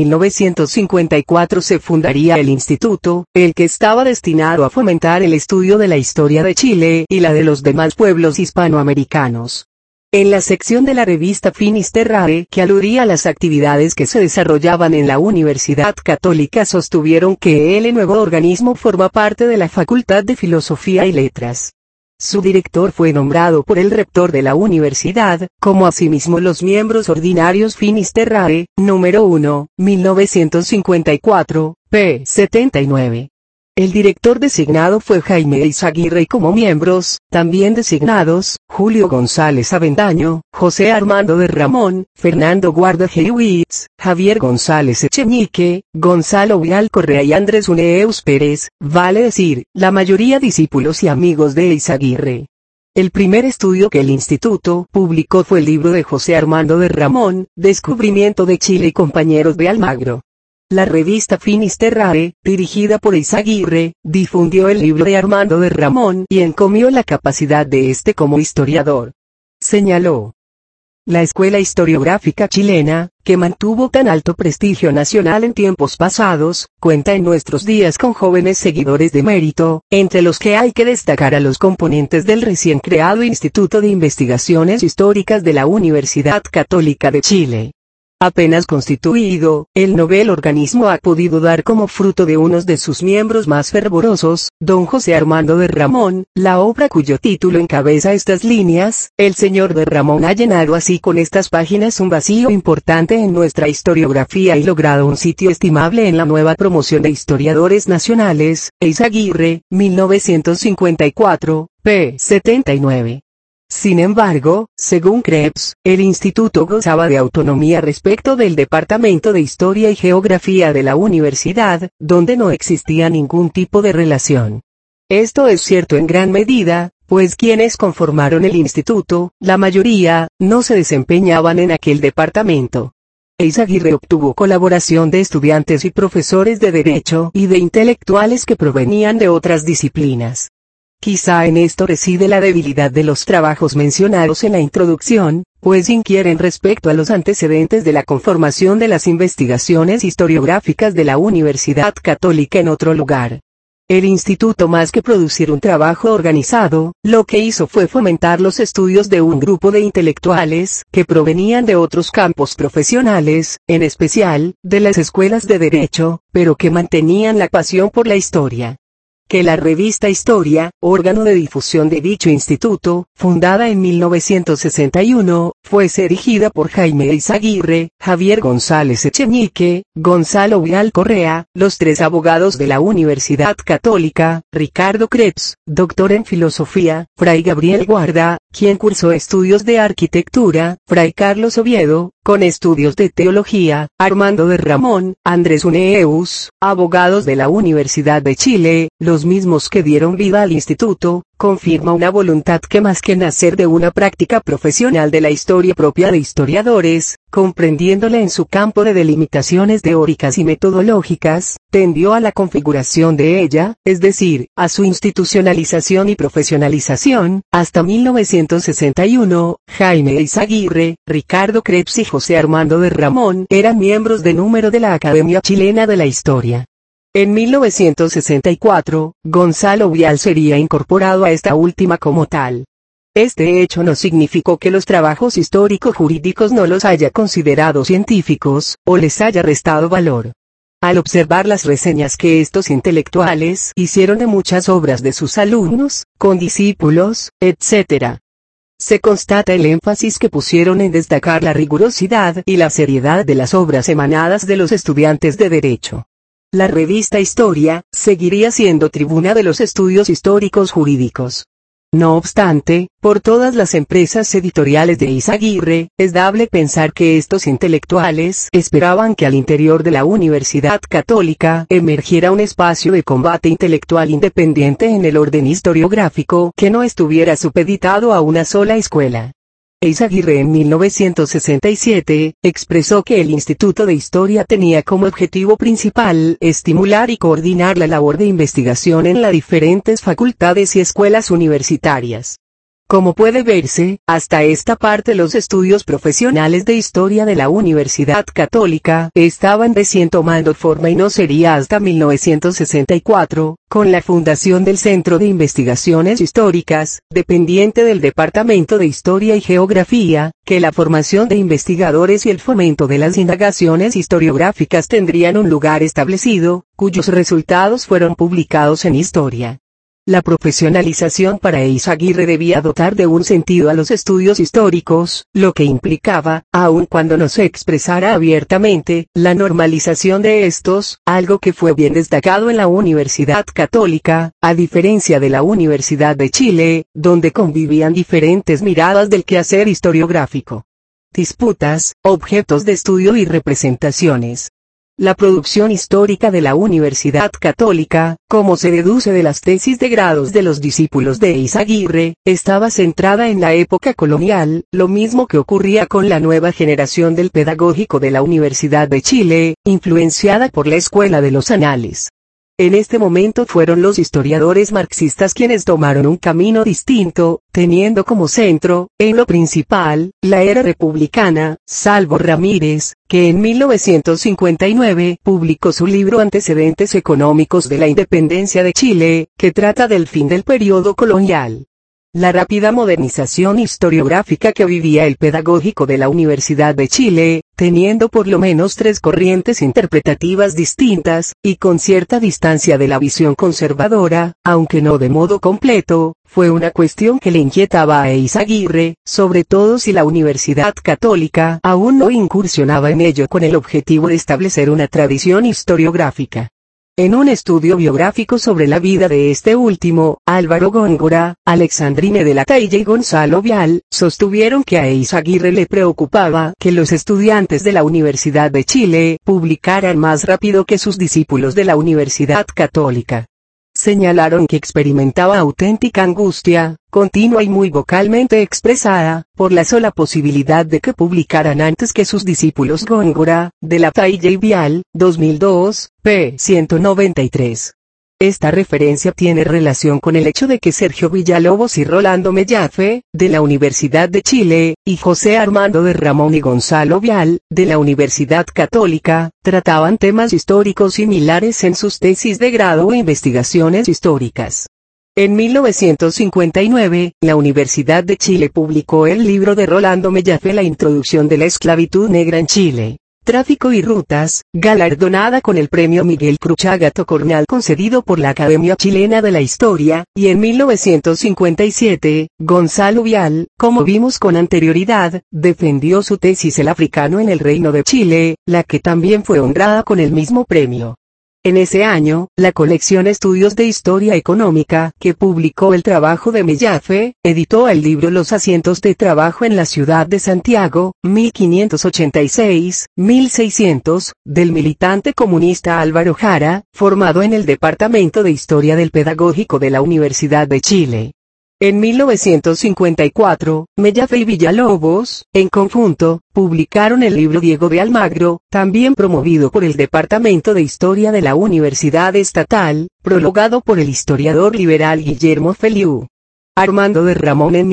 Speaker 1: 1954 se fundaría el instituto, el que estaba destinado a fomentar el estudio de la historia de Chile y la de los demás pueblos hispanoamericanos. En la sección de la revista Finisterrae que aludía a las actividades que se desarrollaban en la Universidad Católica sostuvieron que el nuevo organismo forma parte de la Facultad de Filosofía y Letras. Su director fue nombrado por el rector de la universidad, como asimismo los miembros ordinarios Finisterrae, número 1, 1954, p. 79. El director designado fue Jaime Eizaguirre y como miembros, también designados, Julio González Avendaño, José Armando de Ramón, Fernando Guarda Heiwitz, Javier González Echeñique, Gonzalo Vial Correa y Andrés Uneus Pérez, vale decir, la mayoría discípulos y amigos de Eizaguirre. El primer estudio que el instituto publicó fue el libro de José Armando de Ramón, Descubrimiento de Chile y compañeros de Almagro. La revista Finisterrae, dirigida por Eizaguirre, difundió el libro de Armando de Ramón y encomió la capacidad de este como historiador. Señaló: la escuela historiográfica chilena, que mantuvo tan alto prestigio nacional en tiempos pasados, cuenta en nuestros días con jóvenes seguidores de mérito, entre los que hay que destacar a los componentes del recién creado Instituto de Investigaciones Históricas de la Universidad Católica de Chile. Apenas constituido, el novel organismo ha podido dar como fruto de uno de sus miembros más fervorosos, don José Armando de Ramón, la obra cuyo título encabeza estas líneas. El señor de Ramón ha llenado así con estas páginas un vacío importante en nuestra historiografía y logrado un sitio estimable en la nueva promoción de historiadores nacionales. Eizaguirre, 1954, p. 79. Sin embargo, según Krebs, el instituto gozaba de autonomía respecto del Departamento de Historia y Geografía de la universidad, donde no existía ningún tipo de relación. Esto es cierto en gran medida, pues quienes conformaron el instituto, la mayoría, no se desempeñaban en aquel departamento. Eizaguirre obtuvo colaboración de estudiantes y profesores de derecho y de intelectuales que provenían de otras disciplinas. Quizá en esto reside la debilidad de los trabajos mencionados en la introducción, pues inquieren respecto a los antecedentes de la conformación de las investigaciones historiográficas de la Universidad Católica en otro lugar. El instituto, más que producir un trabajo organizado, lo que hizo fue fomentar los estudios de un grupo de intelectuales que provenían de otros campos profesionales, en especial, de las escuelas de derecho, pero que mantenían la pasión por la historia. Que la revista Historia, órgano de difusión de dicho instituto, fundada en 1961, fuese dirigida por Jaime Eizaguirre, Javier González Echeñique, Gonzalo Vial Correa, los tres abogados de la Universidad Católica, Ricardo Krebs, doctor en filosofía, Fray Gabriel Guarda, quien cursó estudios de arquitectura, Fray Carlos Oviedo, con estudios de teología, Armando de Ramón, Andrés Uneus, abogados de la Universidad de Chile, los mismos que dieron vida al instituto, confirma una voluntad que más que nacer de una práctica profesional de la historia propia de historiadores, comprendiéndole en su campo de delimitaciones teóricas y metodológicas, tendió a la configuración de ella, es decir, a su institucionalización y profesionalización. Hasta 1961, Jaime Eizaguirre, Ricardo Krebs y José Armando de Ramón eran miembros de número de la Academia Chilena de la Historia. En 1964, Gonzalo Vial sería incorporado a esta última como tal. Este hecho no significó que los trabajos histórico-jurídicos no los haya considerado científicos, o les haya restado valor. Al observar las reseñas que estos intelectuales hicieron de muchas obras de sus alumnos, condiscípulos, etc., se constata el énfasis que pusieron en destacar la rigurosidad y la seriedad de las obras emanadas de los estudiantes de Derecho. La revista Historia seguiría siendo tribuna de los estudios históricos jurídicos. No obstante, por todas las empresas editoriales de Eizaguirre, es dable pensar que estos intelectuales esperaban que al interior de la Universidad Católica emergiera un espacio de combate intelectual independiente en el orden historiográfico que no estuviera supeditado a una sola escuela. Eizaguirre en 1967, expresó que el Instituto de Historia tenía como objetivo principal estimular y coordinar la labor de investigación en las diferentes facultades y escuelas universitarias. Como puede verse, hasta esta parte los estudios profesionales de historia de la Universidad Católica estaban recién tomando forma y no sería hasta 1964, con la fundación del Centro de Investigaciones Históricas, dependiente del Departamento de Historia y Geografía, que la formación de investigadores y el fomento de las indagaciones historiográficas tendrían un lugar establecido, cuyos resultados fueron publicados en Historia. La profesionalización para Eizaguirre debía dotar de un sentido a los estudios históricos, lo que implicaba, aun cuando no se expresara abiertamente, la normalización de estos, algo que fue bien destacado en la Universidad Católica, a diferencia de la Universidad de Chile, donde convivían diferentes miradas del quehacer historiográfico. Disputas, objetos de estudio y representaciones. La producción histórica de la Universidad Católica, como se deduce de las tesis de grados de los discípulos de Eizaguirre, estaba centrada en la época colonial, lo mismo que ocurría con la nueva generación del pedagógico de la Universidad de Chile, influenciada por la Escuela de los Anales. En este momento fueron los historiadores marxistas quienes tomaron un camino distinto, teniendo como centro, en lo principal, la era republicana, salvo Ramírez, que en 1959 publicó su libro Antecedentes económicos de la independencia de Chile, que trata del fin del periodo colonial. La rápida modernización historiográfica que vivía el pedagógico de la Universidad de Chile, teniendo por lo menos tres corrientes interpretativas distintas, y con cierta distancia de la visión conservadora, aunque no de modo completo, fue una cuestión que le inquietaba a Eizaguirre, sobre todo si la Universidad Católica aún no incursionaba en ello con el objetivo de establecer una tradición historiográfica. En un estudio biográfico sobre la vida de este último, Álvaro Góngora, Alexandrine de la Taille y Gonzalo Vial, sostuvieron que a Eizaguirre le preocupaba que los estudiantes de la Universidad de Chile publicaran más rápido que sus discípulos de la Universidad Católica. Señalaron que experimentaba auténtica angustia, continua y muy vocalmente expresada, por la sola posibilidad de que publicaran antes que sus discípulos. Góngora, de la Taille y Vial, 2002, p. 193. Esta referencia tiene relación con el hecho de que Sergio Villalobos y Rolando Mellafe, de la Universidad de Chile, y José Armando de Ramón y Gonzalo Vial, de la Universidad Católica, trataban temas históricos similares en sus tesis de grado o investigaciones históricas. En 1959, la Universidad de Chile publicó el libro de Rolando Mellafe La introducción de la esclavitud negra en Chile. Tráfico y Rutas, galardonada con el premio Miguel Cruchaga Tocornal concedido por la Academia Chilena de la Historia, y en 1957, Gonzalo Vial, como vimos con anterioridad, defendió su tesis El africano en el Reino de Chile, la que también fue honrada con el mismo premio. En ese año, la colección Estudios de Historia Económica, que publicó el trabajo de Mellaffe, editó el libro Los asientos de trabajo en la ciudad de Santiago, 1586-1600, del militante comunista Álvaro Jara, formado en el Departamento de Historia del Pedagógico de la Universidad de Chile. En 1954, Mellaffe y Villalobos, en conjunto, publicaron el libro Diego de Almagro, también promovido por el Departamento de Historia de la Universidad Estatal, prologado por el historiador liberal Guillermo Feliú. Armando de Ramón en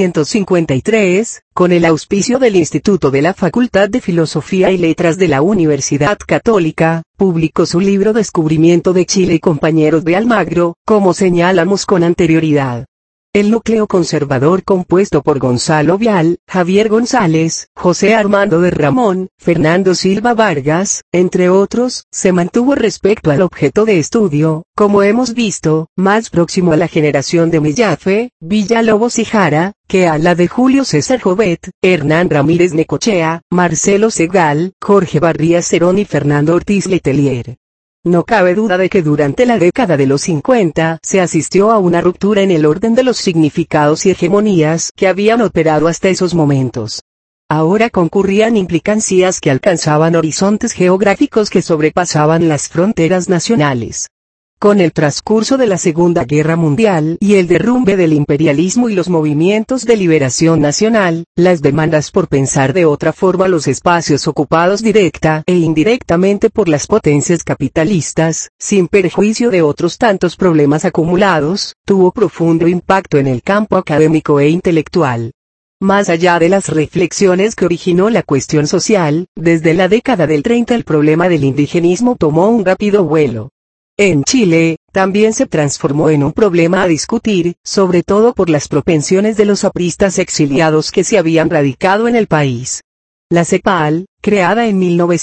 Speaker 1: 1953, con el auspicio del Instituto de la Facultad de Filosofía y Letras de la Universidad Católica, publicó su libro Descubrimiento de Chile y compañeros de Almagro, como señalamos con anterioridad. El núcleo conservador compuesto por Gonzalo Vial, Javier González, José Armando de Ramón, Fernando Silva Vargas, entre otros, se mantuvo respecto al objeto de estudio, como hemos visto, más próximo a la generación de Mellaffe, Villalobos y Jara, que a la de Julio César Jovet, Hernán Ramírez Necochea, Marcelo Segal, Jorge Barrías Cerón y Fernando Ortiz Letelier. No cabe duda de que durante la década de los 50 se asistió a una ruptura en el orden de los significados y hegemonías que habían operado hasta esos momentos. Ahora concurrían implicancias que alcanzaban horizontes geográficos que sobrepasaban las fronteras nacionales. Con el transcurso de la Segunda Guerra Mundial y el derrumbe del imperialismo y los movimientos de liberación nacional, las demandas por pensar de otra forma los espacios ocupados directa e indirectamente por las potencias capitalistas, sin perjuicio de otros tantos problemas acumulados, tuvo profundo impacto en el campo académico e intelectual. Más allá de las reflexiones que originó la cuestión social, desde la década del 30 el problema del indigenismo tomó un rápido vuelo. En Chile, también se transformó en un problema a discutir, sobre todo por las propensiones de los apristas exiliados que se habían radicado en el país. La CEPAL, creada en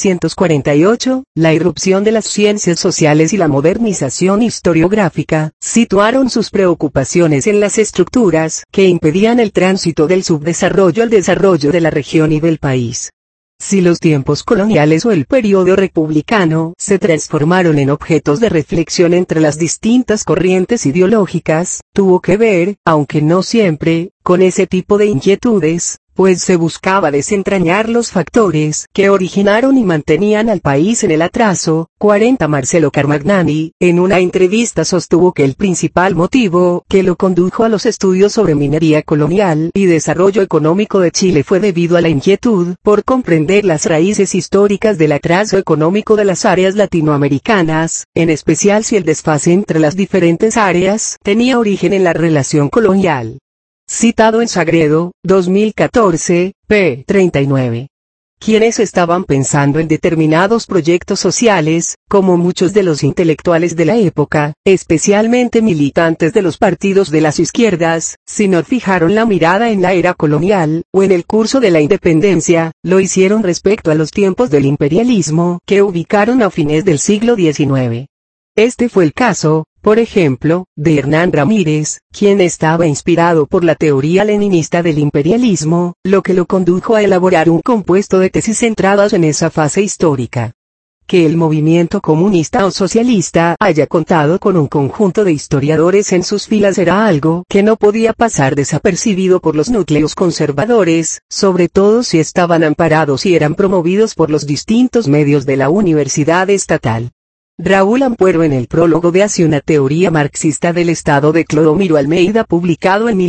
Speaker 1: 1948, la irrupción de las ciencias sociales y la modernización historiográfica, situaron sus preocupaciones en las estructuras que impedían el tránsito del subdesarrollo al desarrollo de la región y del país. Si los tiempos coloniales o el periodo republicano se transformaron en objetos de reflexión entre las distintas corrientes ideológicas, tuvo que ver, aunque no siempre, con ese tipo de inquietudes, pues se buscaba desentrañar los factores que originaron y mantenían al país en el atraso. Marcelo Carmagnani, en una entrevista sostuvo que el principal motivo que lo condujo a los estudios sobre minería colonial y desarrollo económico de Chile fue debido a la inquietud por comprender las raíces históricas del atraso económico de las áreas latinoamericanas, en especial si el desfase entre las diferentes áreas tenía origen en la relación colonial. Citado en Sagredo, 2014, p. 39. Quienes estaban pensando en determinados proyectos sociales, como muchos de los intelectuales de la época, especialmente militantes de los partidos de las izquierdas, si no fijaron la mirada en la era colonial, o en el curso de la independencia, lo hicieron respecto a los tiempos del imperialismo que ubicaron a fines del siglo XIX. Este fue el caso, por ejemplo, de Hernán Ramírez, quien estaba inspirado por la teoría leninista del imperialismo, lo que lo condujo a elaborar un compuesto de tesis centradas en esa fase histórica. Que el movimiento comunista o socialista haya contado con un conjunto de historiadores en sus filas era algo que no podía pasar desapercibido por los núcleos conservadores, sobre todo si estaban amparados y eran promovidos por los distintos medios de la Universidad Estatal. Raúl Ampuero en el prólogo de Hacia una teoría marxista del Estado de Clodomiro Almeida publicado en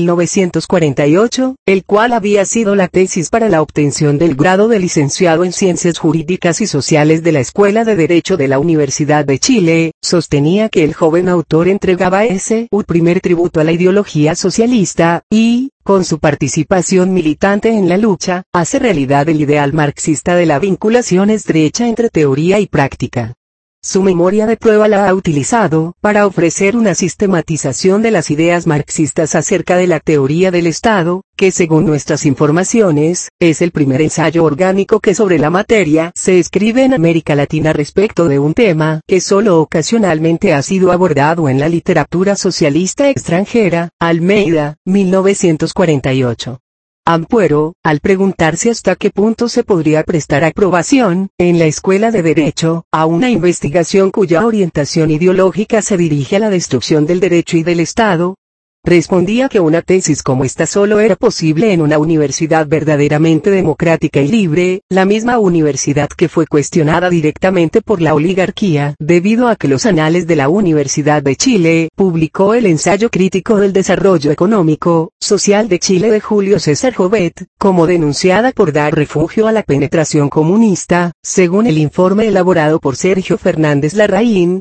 Speaker 1: 1948, el cual había sido la tesis para la obtención del grado de licenciado en Ciencias Jurídicas y Sociales de la Escuela de Derecho de la Universidad de Chile, sostenía que el joven autor entregaba un primer tributo a la ideología socialista, y, con su participación militante en la lucha, hace realidad el ideal marxista de la vinculación estrecha entre teoría y práctica. Su memoria de prueba la ha utilizado para ofrecer una sistematización de las ideas marxistas acerca de la teoría del Estado, que según nuestras informaciones, es el primer ensayo orgánico que sobre la materia se escribe en América Latina respecto de un tema que solo ocasionalmente ha sido abordado en la literatura socialista extranjera. Almeida, 1948. Ampuero, al preguntarse hasta qué punto se podría prestar aprobación, en la Escuela de Derecho, a una investigación cuya orientación ideológica se dirige a la destrucción del derecho y del Estado, respondía que una tesis como esta solo era posible en una universidad verdaderamente democrática y libre, la misma universidad que fue cuestionada directamente por la oligarquía, debido a que los Anales de la Universidad de Chile publicó el ensayo crítico del desarrollo económico, social de Chile de Julio César Jovet, como denunciada por dar refugio a la penetración comunista, según el informe elaborado por Sergio Fernández Larraín,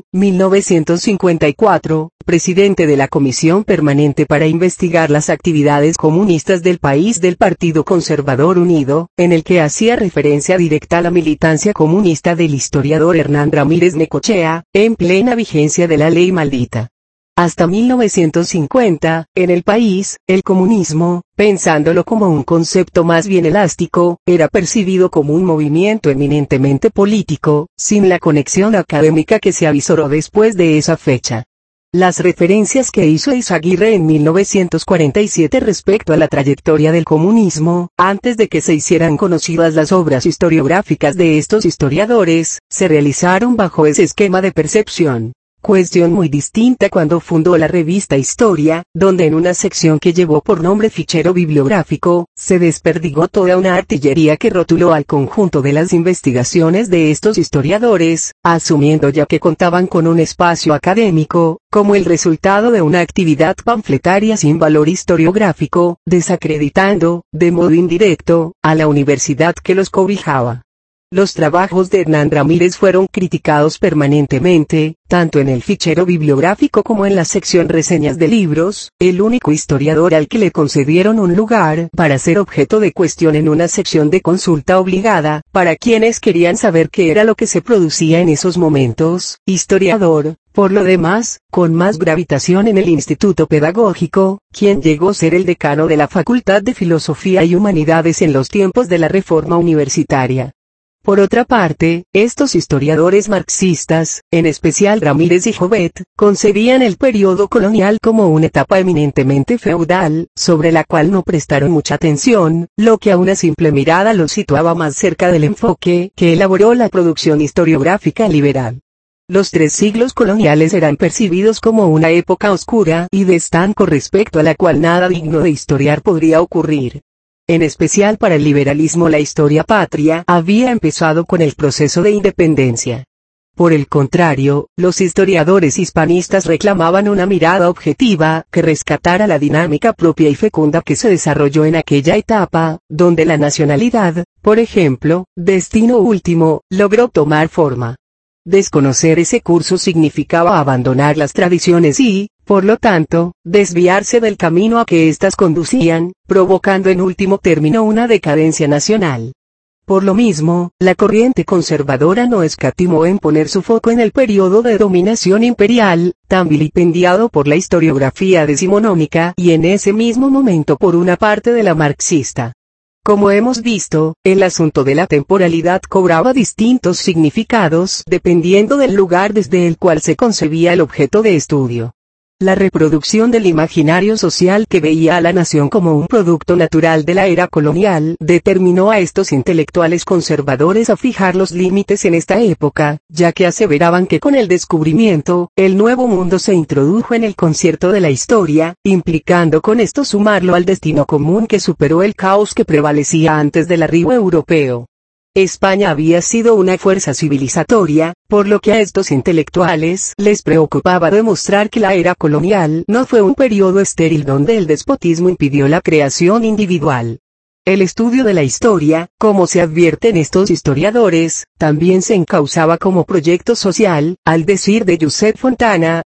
Speaker 1: 1954, presidente de la Comisión Permanente para investigar las actividades comunistas del país del Partido Conservador Unido, en el que hacía referencia directa a la militancia comunista del historiador Hernán Ramírez Necochea, en plena vigencia de la ley maldita. Hasta 1950, en el país, el comunismo, pensándolo como un concepto más bien elástico, era percibido como un movimiento eminentemente político, sin la conexión académica que se avisoró después de esa fecha. Las referencias que hizo Eizaguirre en 1947 respecto a la trayectoria del comunismo, antes de que se hicieran conocidas las obras historiográficas de estos historiadores, se realizaron bajo ese esquema de percepción. Cuestión muy distinta cuando fundó la revista Historia, donde en una sección que llevó por nombre Fichero Bibliográfico, se desperdigó toda una artillería que rotuló al conjunto de las investigaciones de estos historiadores, asumiendo ya que contaban con un espacio académico, como el resultado de una actividad panfletaria sin valor historiográfico, desacreditando, de modo indirecto, a la universidad que los cobijaba. Los trabajos de Hernán Ramírez fueron criticados permanentemente, tanto en el fichero bibliográfico como en la sección reseñas de libros, el único historiador al que le concedieron un lugar para ser objeto de cuestión en una sección de consulta obligada, para quienes querían saber qué era lo que se producía en esos momentos, historiador, por lo demás, con más gravitación en el Instituto Pedagógico, quien llegó a ser el decano de la Facultad de Filosofía y Humanidades en los tiempos de la Reforma Universitaria. Por otra parte, estos historiadores marxistas, en especial Ramírez y Jovet, concebían el periodo colonial como una etapa eminentemente feudal, sobre la cual no prestaron mucha atención, lo que a una simple mirada los situaba más cerca del enfoque que elaboró la producción historiográfica liberal. Los 3 siglos coloniales eran percibidos como una época oscura y de estanco respecto a la cual nada digno de historiar podría ocurrir. En especial para el liberalismo la historia patria había empezado con el proceso de independencia. Por el contrario, los historiadores hispanistas reclamaban una mirada objetiva que rescatara la dinámica propia y fecunda que se desarrolló en aquella etapa, donde la nacionalidad, por ejemplo, destino último, logró tomar forma. Desconocer ese curso significaba abandonar las tradiciones y, por lo tanto, desviarse del camino a que éstas conducían, provocando en último término una decadencia nacional. Por lo mismo, la corriente conservadora no escatimó en poner su foco en el periodo de dominación imperial, tan vilipendiado por la historiografía decimonónica y en ese mismo momento por una parte de la marxista. Como hemos visto, el asunto de la temporalidad cobraba distintos significados dependiendo del lugar desde el cual se concebía el objeto de estudio. La reproducción del imaginario social que veía a la nación como un producto natural de la era colonial determinó a estos intelectuales conservadores a fijar los límites en esta época, ya que aseveraban que con el descubrimiento, el nuevo mundo se introdujo en el concierto de la historia, implicando con esto sumarlo al destino común que superó el caos que prevalecía antes del arribo europeo. España había sido una fuerza civilizatoria, por lo que a estos intelectuales les preocupaba demostrar que la era colonial no fue un periodo estéril donde el despotismo impidió la creación individual. El estudio de la historia, como se advierte en estos historiadores, también se encauzaba como proyecto social, al decir de Josep Fontana,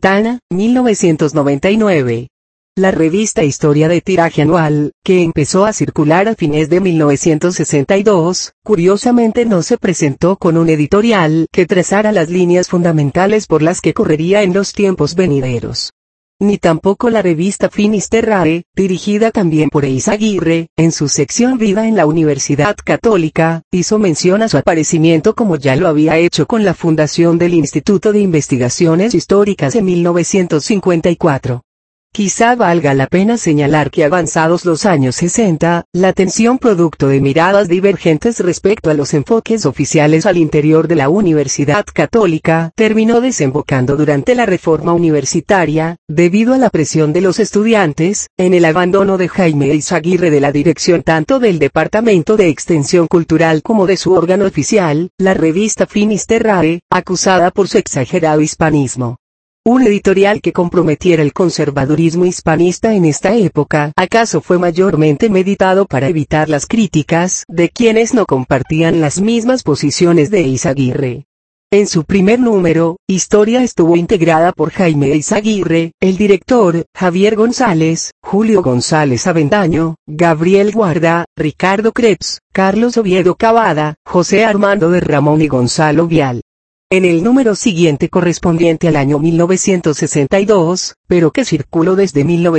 Speaker 1: 1999. La revista Historia de tiraje anual, que empezó a circular a fines de 1962, curiosamente no se presentó con un editorial que trazara las líneas fundamentales por las que correría en los tiempos venideros. Ni tampoco la revista Finisterrae, dirigida también por Eizaguirre, en su sección Vida en la Universidad Católica, hizo mención a su aparecimiento como ya lo había hecho con la fundación del Instituto de Investigaciones Históricas en 1954. Quizá valga la pena señalar que avanzados los años 60, la tensión producto de miradas divergentes respecto a los enfoques oficiales al interior de la Universidad Católica terminó desembocando durante la reforma universitaria, debido a la presión de los estudiantes, en el abandono de Jaime Eyzaguirre de la dirección tanto del Departamento de Extensión Cultural como de su órgano oficial, la revista Finisterrae, acusada por su exagerado hispanismo. Un editorial que comprometiera el conservadurismo hispanista en esta época, acaso fue mayormente meditado para evitar las críticas de quienes no compartían las mismas posiciones de Eyzaguirre. En su primer número, Historia estuvo integrada por Jaime Eyzaguirre, el director, Javier González, Julio González Avendaño, Gabriel Guarda, Ricardo Krebs, Carlos Oviedo Cavada, José Armando de Ramón y Gonzalo Vial. En el número siguiente correspondiente al año 1962, pero que circuló desde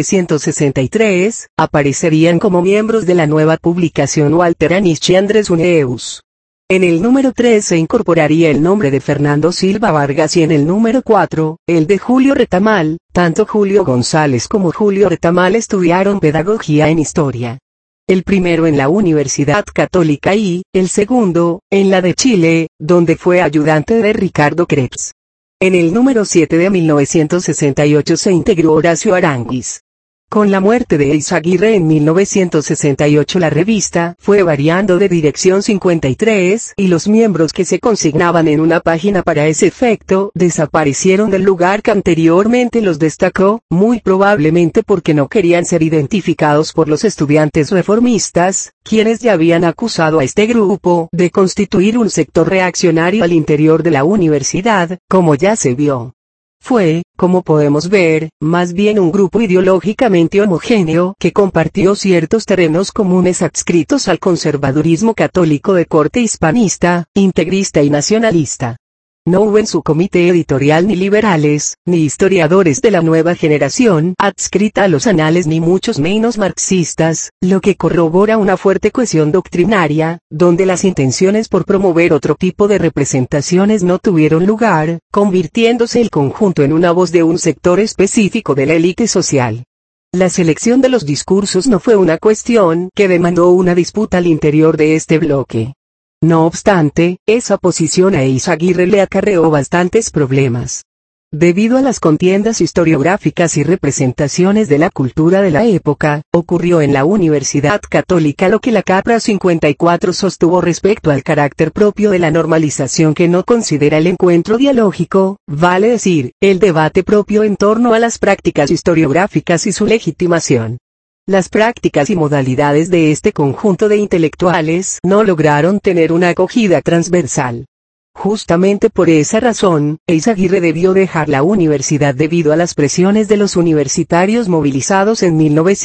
Speaker 1: 1963, aparecerían como miembros de la nueva publicación Walter Anish y Andrés Uneus. En el número 3 se incorporaría el nombre de Fernando Silva Vargas y en el número 4, el de Julio Retamal. Tanto Julio González como Julio Retamal estudiaron pedagogía en historia. El primero en la Universidad Católica y, el segundo, en la de Chile, donde fue ayudante de Ricardo Krebs. En el número 7 de 1968 se integró Horacio Aranguiz. Con la muerte de Eyzaguirre en 1968 la revista fue variando de dirección 53 y los miembros que se consignaban en una página para ese efecto desaparecieron del lugar que anteriormente los destacó, muy probablemente porque no querían ser identificados por los estudiantes reformistas, quienes ya habían acusado a este grupo de constituir un sector reaccionario al interior de la universidad, como ya se vio. Fue, como podemos ver, más bien un grupo ideológicamente homogéneo que compartió ciertos terrenos comunes adscritos al conservadurismo católico de corte hispanista, integrista y nacionalista. No hubo en su comité editorial ni liberales, ni historiadores de la nueva generación adscrita a los anales ni muchos menos marxistas, lo que corrobora una fuerte cohesión doctrinaria, donde las intenciones por promover otro tipo de representaciones no tuvieron lugar, convirtiéndose el conjunto en una voz de un sector específico de la élite social. La selección de los discursos no fue una cuestión que demandó una disputa al interior de este bloque. No obstante, esa posición a Eyzaguirre le acarreó bastantes problemas. Debido a las contiendas historiográficas y representaciones de la cultura de la época, ocurrió en la Universidad Católica lo que la Capra 54 sostuvo respecto al carácter propio de la normalización que no considera el encuentro dialógico, vale decir, el debate propio en torno a las prácticas historiográficas y su legitimación. Las prácticas y modalidades de este conjunto de intelectuales no lograron tener una acogida transversal. Justamente por esa razón, Eyzaguirre debió dejar la universidad debido a las presiones de los universitarios movilizados en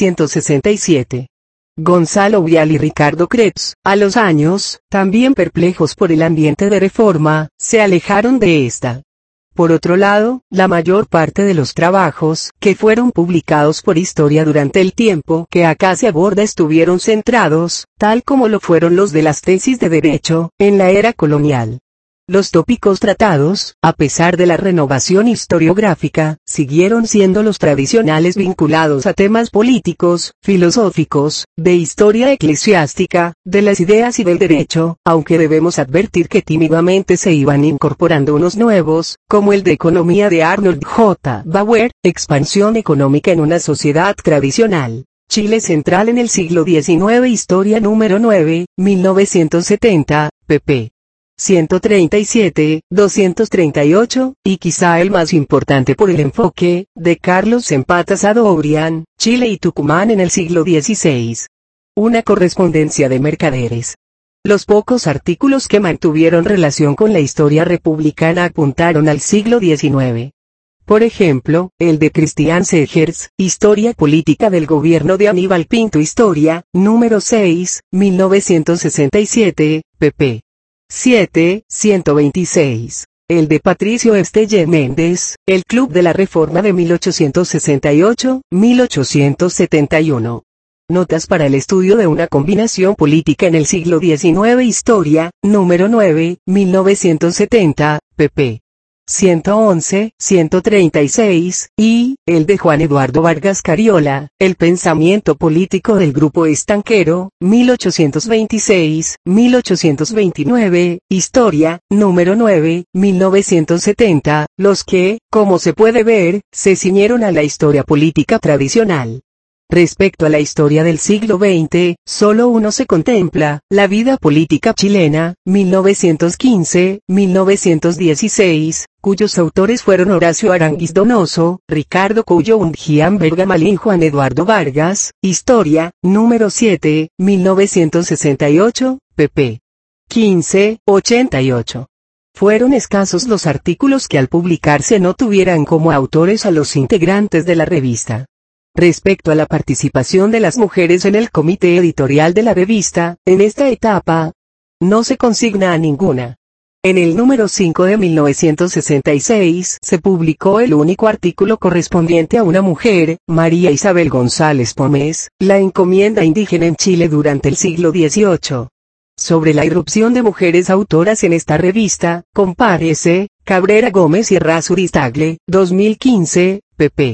Speaker 1: 1967. Gonzalo Vial y Ricardo Krebs, a los años, también perplejos por el ambiente de reforma, se alejaron de esta. Por otro lado, la mayor parte de los trabajos que fueron publicados por Historia durante el tiempo que acá se aborda estuvieron centrados, tal como lo fueron los de las tesis de Derecho, en la era colonial. Los tópicos tratados, a pesar de la renovación historiográfica, siguieron siendo los tradicionales vinculados a temas políticos, filosóficos, de historia eclesiástica, de las ideas y del derecho, aunque debemos advertir que tímidamente se iban incorporando unos nuevos, como el de economía de Arnold J. Bauer, expansión económica en una sociedad tradicional. Chile Central en el siglo XIX Historia número 9, 1970, pp. 137, 238, y quizá el más importante por el enfoque, de Carlos Empata Adorrián, Chile y Tucumán en el siglo XVI. Una correspondencia de mercaderes. Los pocos artículos que mantuvieron relación con la historia republicana apuntaron al siglo XIX. Por ejemplo, el de Cristian Segers, Historia Política del Gobierno de Aníbal Pinto Historia, número 6, 1967, pp. 7, 126. El de Patricio Estelle Méndez, El Club de la Reforma de 1868, 1871. Notas para el estudio de una combinación política en el siglo XIX Historia, número 9, 1970, pp. 111, 136, y el de Juan Eduardo Vargas Cariola, El pensamiento político del grupo estanquero, 1826, 1829, Historia, número 9, 1970, los que, como se puede ver, se ciñeron a la historia política tradicional. Respecto a la historia del siglo XX, solo uno se contempla, la vida política chilena, 1915-1916, cuyos autores fueron Horacio Aranguiz Donoso, Ricardo Cuyo Ungián Bergamalín, Juan Eduardo Vargas, Historia, número 7, 1968, pp. 15-88. Fueron escasos los artículos que al publicarse no tuvieran como autores a los integrantes de la revista. Respecto a la participación de las mujeres en el comité editorial de la revista, en esta etapa, no se consigna a ninguna. En el número 5 de 1966 se publicó el único artículo correspondiente a una mujer, María Isabel González Pomés, la encomienda indígena en Chile durante el siglo XVIII. Sobre la irrupción de mujeres autoras en esta revista, compárese, Cabrera Gómez y Errázuriz-Tagle, 2015, pp.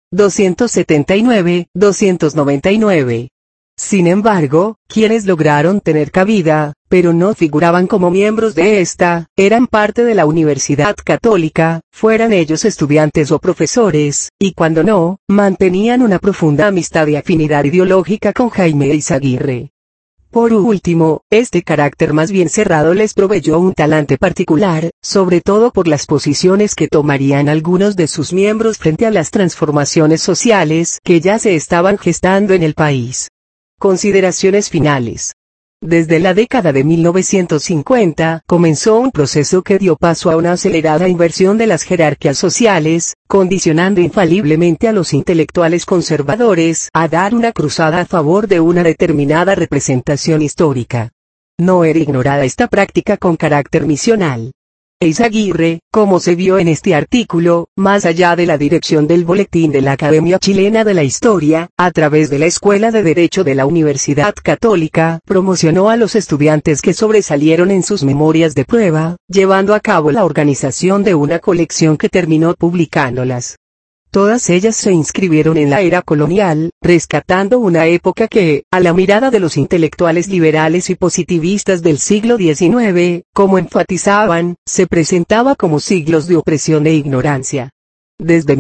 Speaker 1: 279-299. Sin embargo, quienes lograron tener cabida, pero no figuraban como miembros de esta, eran parte de la Universidad Católica, fueran ellos estudiantes o profesores, y cuando no, mantenían una profunda amistad y afinidad ideológica con Jaime Eizaguirre. Por último, este carácter más bien cerrado les proveyó un talante particular, sobre todo por las posiciones que tomarían algunos de sus miembros frente a las transformaciones sociales que ya se estaban gestando en el país. Consideraciones finales. Desde la década de 1950, comenzó un proceso que dio paso a una acelerada inversión de las jerarquías sociales, condicionando infaliblemente a los intelectuales conservadores a dar una cruzada a favor de una determinada representación histórica. No era ignorada esta práctica con carácter misional. Eizaguirre, como se vio en este artículo, más allá de la dirección del Boletín de la Academia Chilena de la Historia, a través de la Escuela de Derecho de la Universidad Católica, promocionó a los estudiantes que sobresalieron en sus memorias de prueba, llevando a cabo la organización de una colección que terminó publicándolas. Todas ellas se inscribieron en la era colonial, rescatando una época que, a la mirada de los intelectuales liberales y positivistas del siglo XIX, como enfatizaban, se presentaba como siglos de opresión e ignorancia. Desde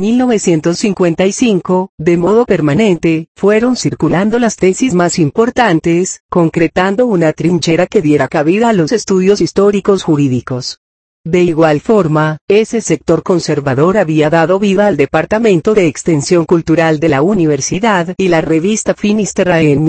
Speaker 1: 1955, de modo permanente, fueron circulando las tesis más importantes, concretando una trinchera que diera cabida a los estudios históricos jurídicos. De igual forma, ese sector conservador había dado vida al Departamento de Extensión Cultural de la Universidad y la revista Finisterrae en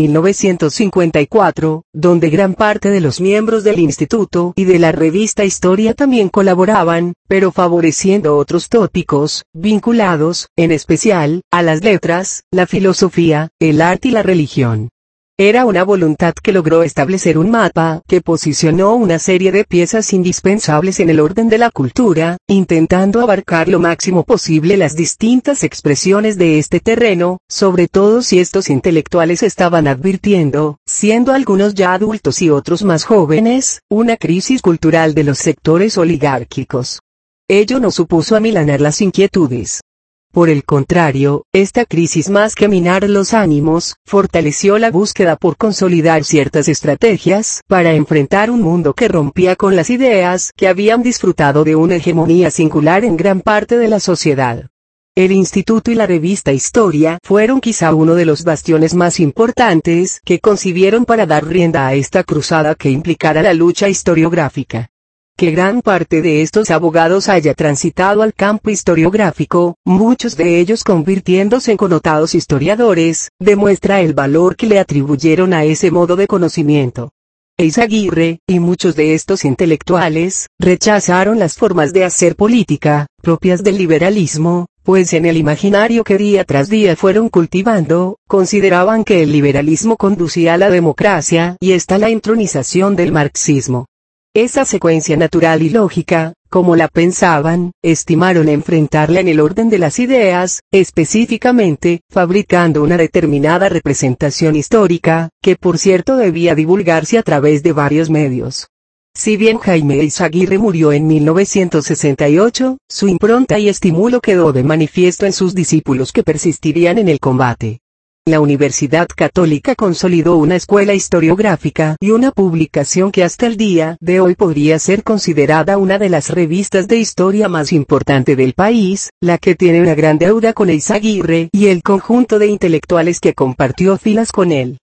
Speaker 1: 1954, donde gran parte de los miembros del instituto y de la revista Historia también colaboraban, pero favoreciendo otros tópicos, vinculados, en especial, a las letras, la filosofía, el arte y la religión. Era una voluntad que logró establecer un mapa que posicionó una serie de piezas indispensables en el orden de la cultura, intentando abarcar lo máximo posible las distintas expresiones de este terreno, sobre todo si estos intelectuales estaban advirtiendo, siendo algunos ya adultos y otros más jóvenes, una crisis cultural de los sectores oligárquicos. Ello no supuso amilanar las inquietudes. Por el contrario, esta crisis más que minar los ánimos, fortaleció la búsqueda por consolidar ciertas estrategias para enfrentar un mundo que rompía con las ideas que habían disfrutado de una hegemonía singular en gran parte de la sociedad. El Instituto y la revista Historia fueron quizá uno de los bastiones más importantes que concibieron para dar rienda a esta cruzada que implicara la lucha historiográfica. Que gran parte de estos abogados haya transitado al campo historiográfico, muchos de ellos convirtiéndose en connotados historiadores, demuestra el valor que le atribuyeron a ese modo de conocimiento. Eizaguirre, y muchos de estos intelectuales, rechazaron las formas de hacer política, propias del liberalismo, pues en el imaginario que día tras día fueron cultivando, consideraban que el liberalismo conducía a la democracia y esta la entronización del marxismo. Esa secuencia natural y lógica, como la pensaban, estimaron enfrentarla en el orden de las ideas, específicamente, fabricando una determinada representación histórica, que por cierto debía divulgarse a través de varios medios. Si bien Jaime Eizaguirre murió en 1968, su impronta y estímulo quedó de manifiesto en sus discípulos que persistirían en el combate. La Universidad Católica consolidó una escuela historiográfica y una publicación que hasta el día de hoy podría ser considerada una de las revistas de historia más importante del país, la que tiene una gran deuda con Eizaguirre y el conjunto de intelectuales que compartió filas con él.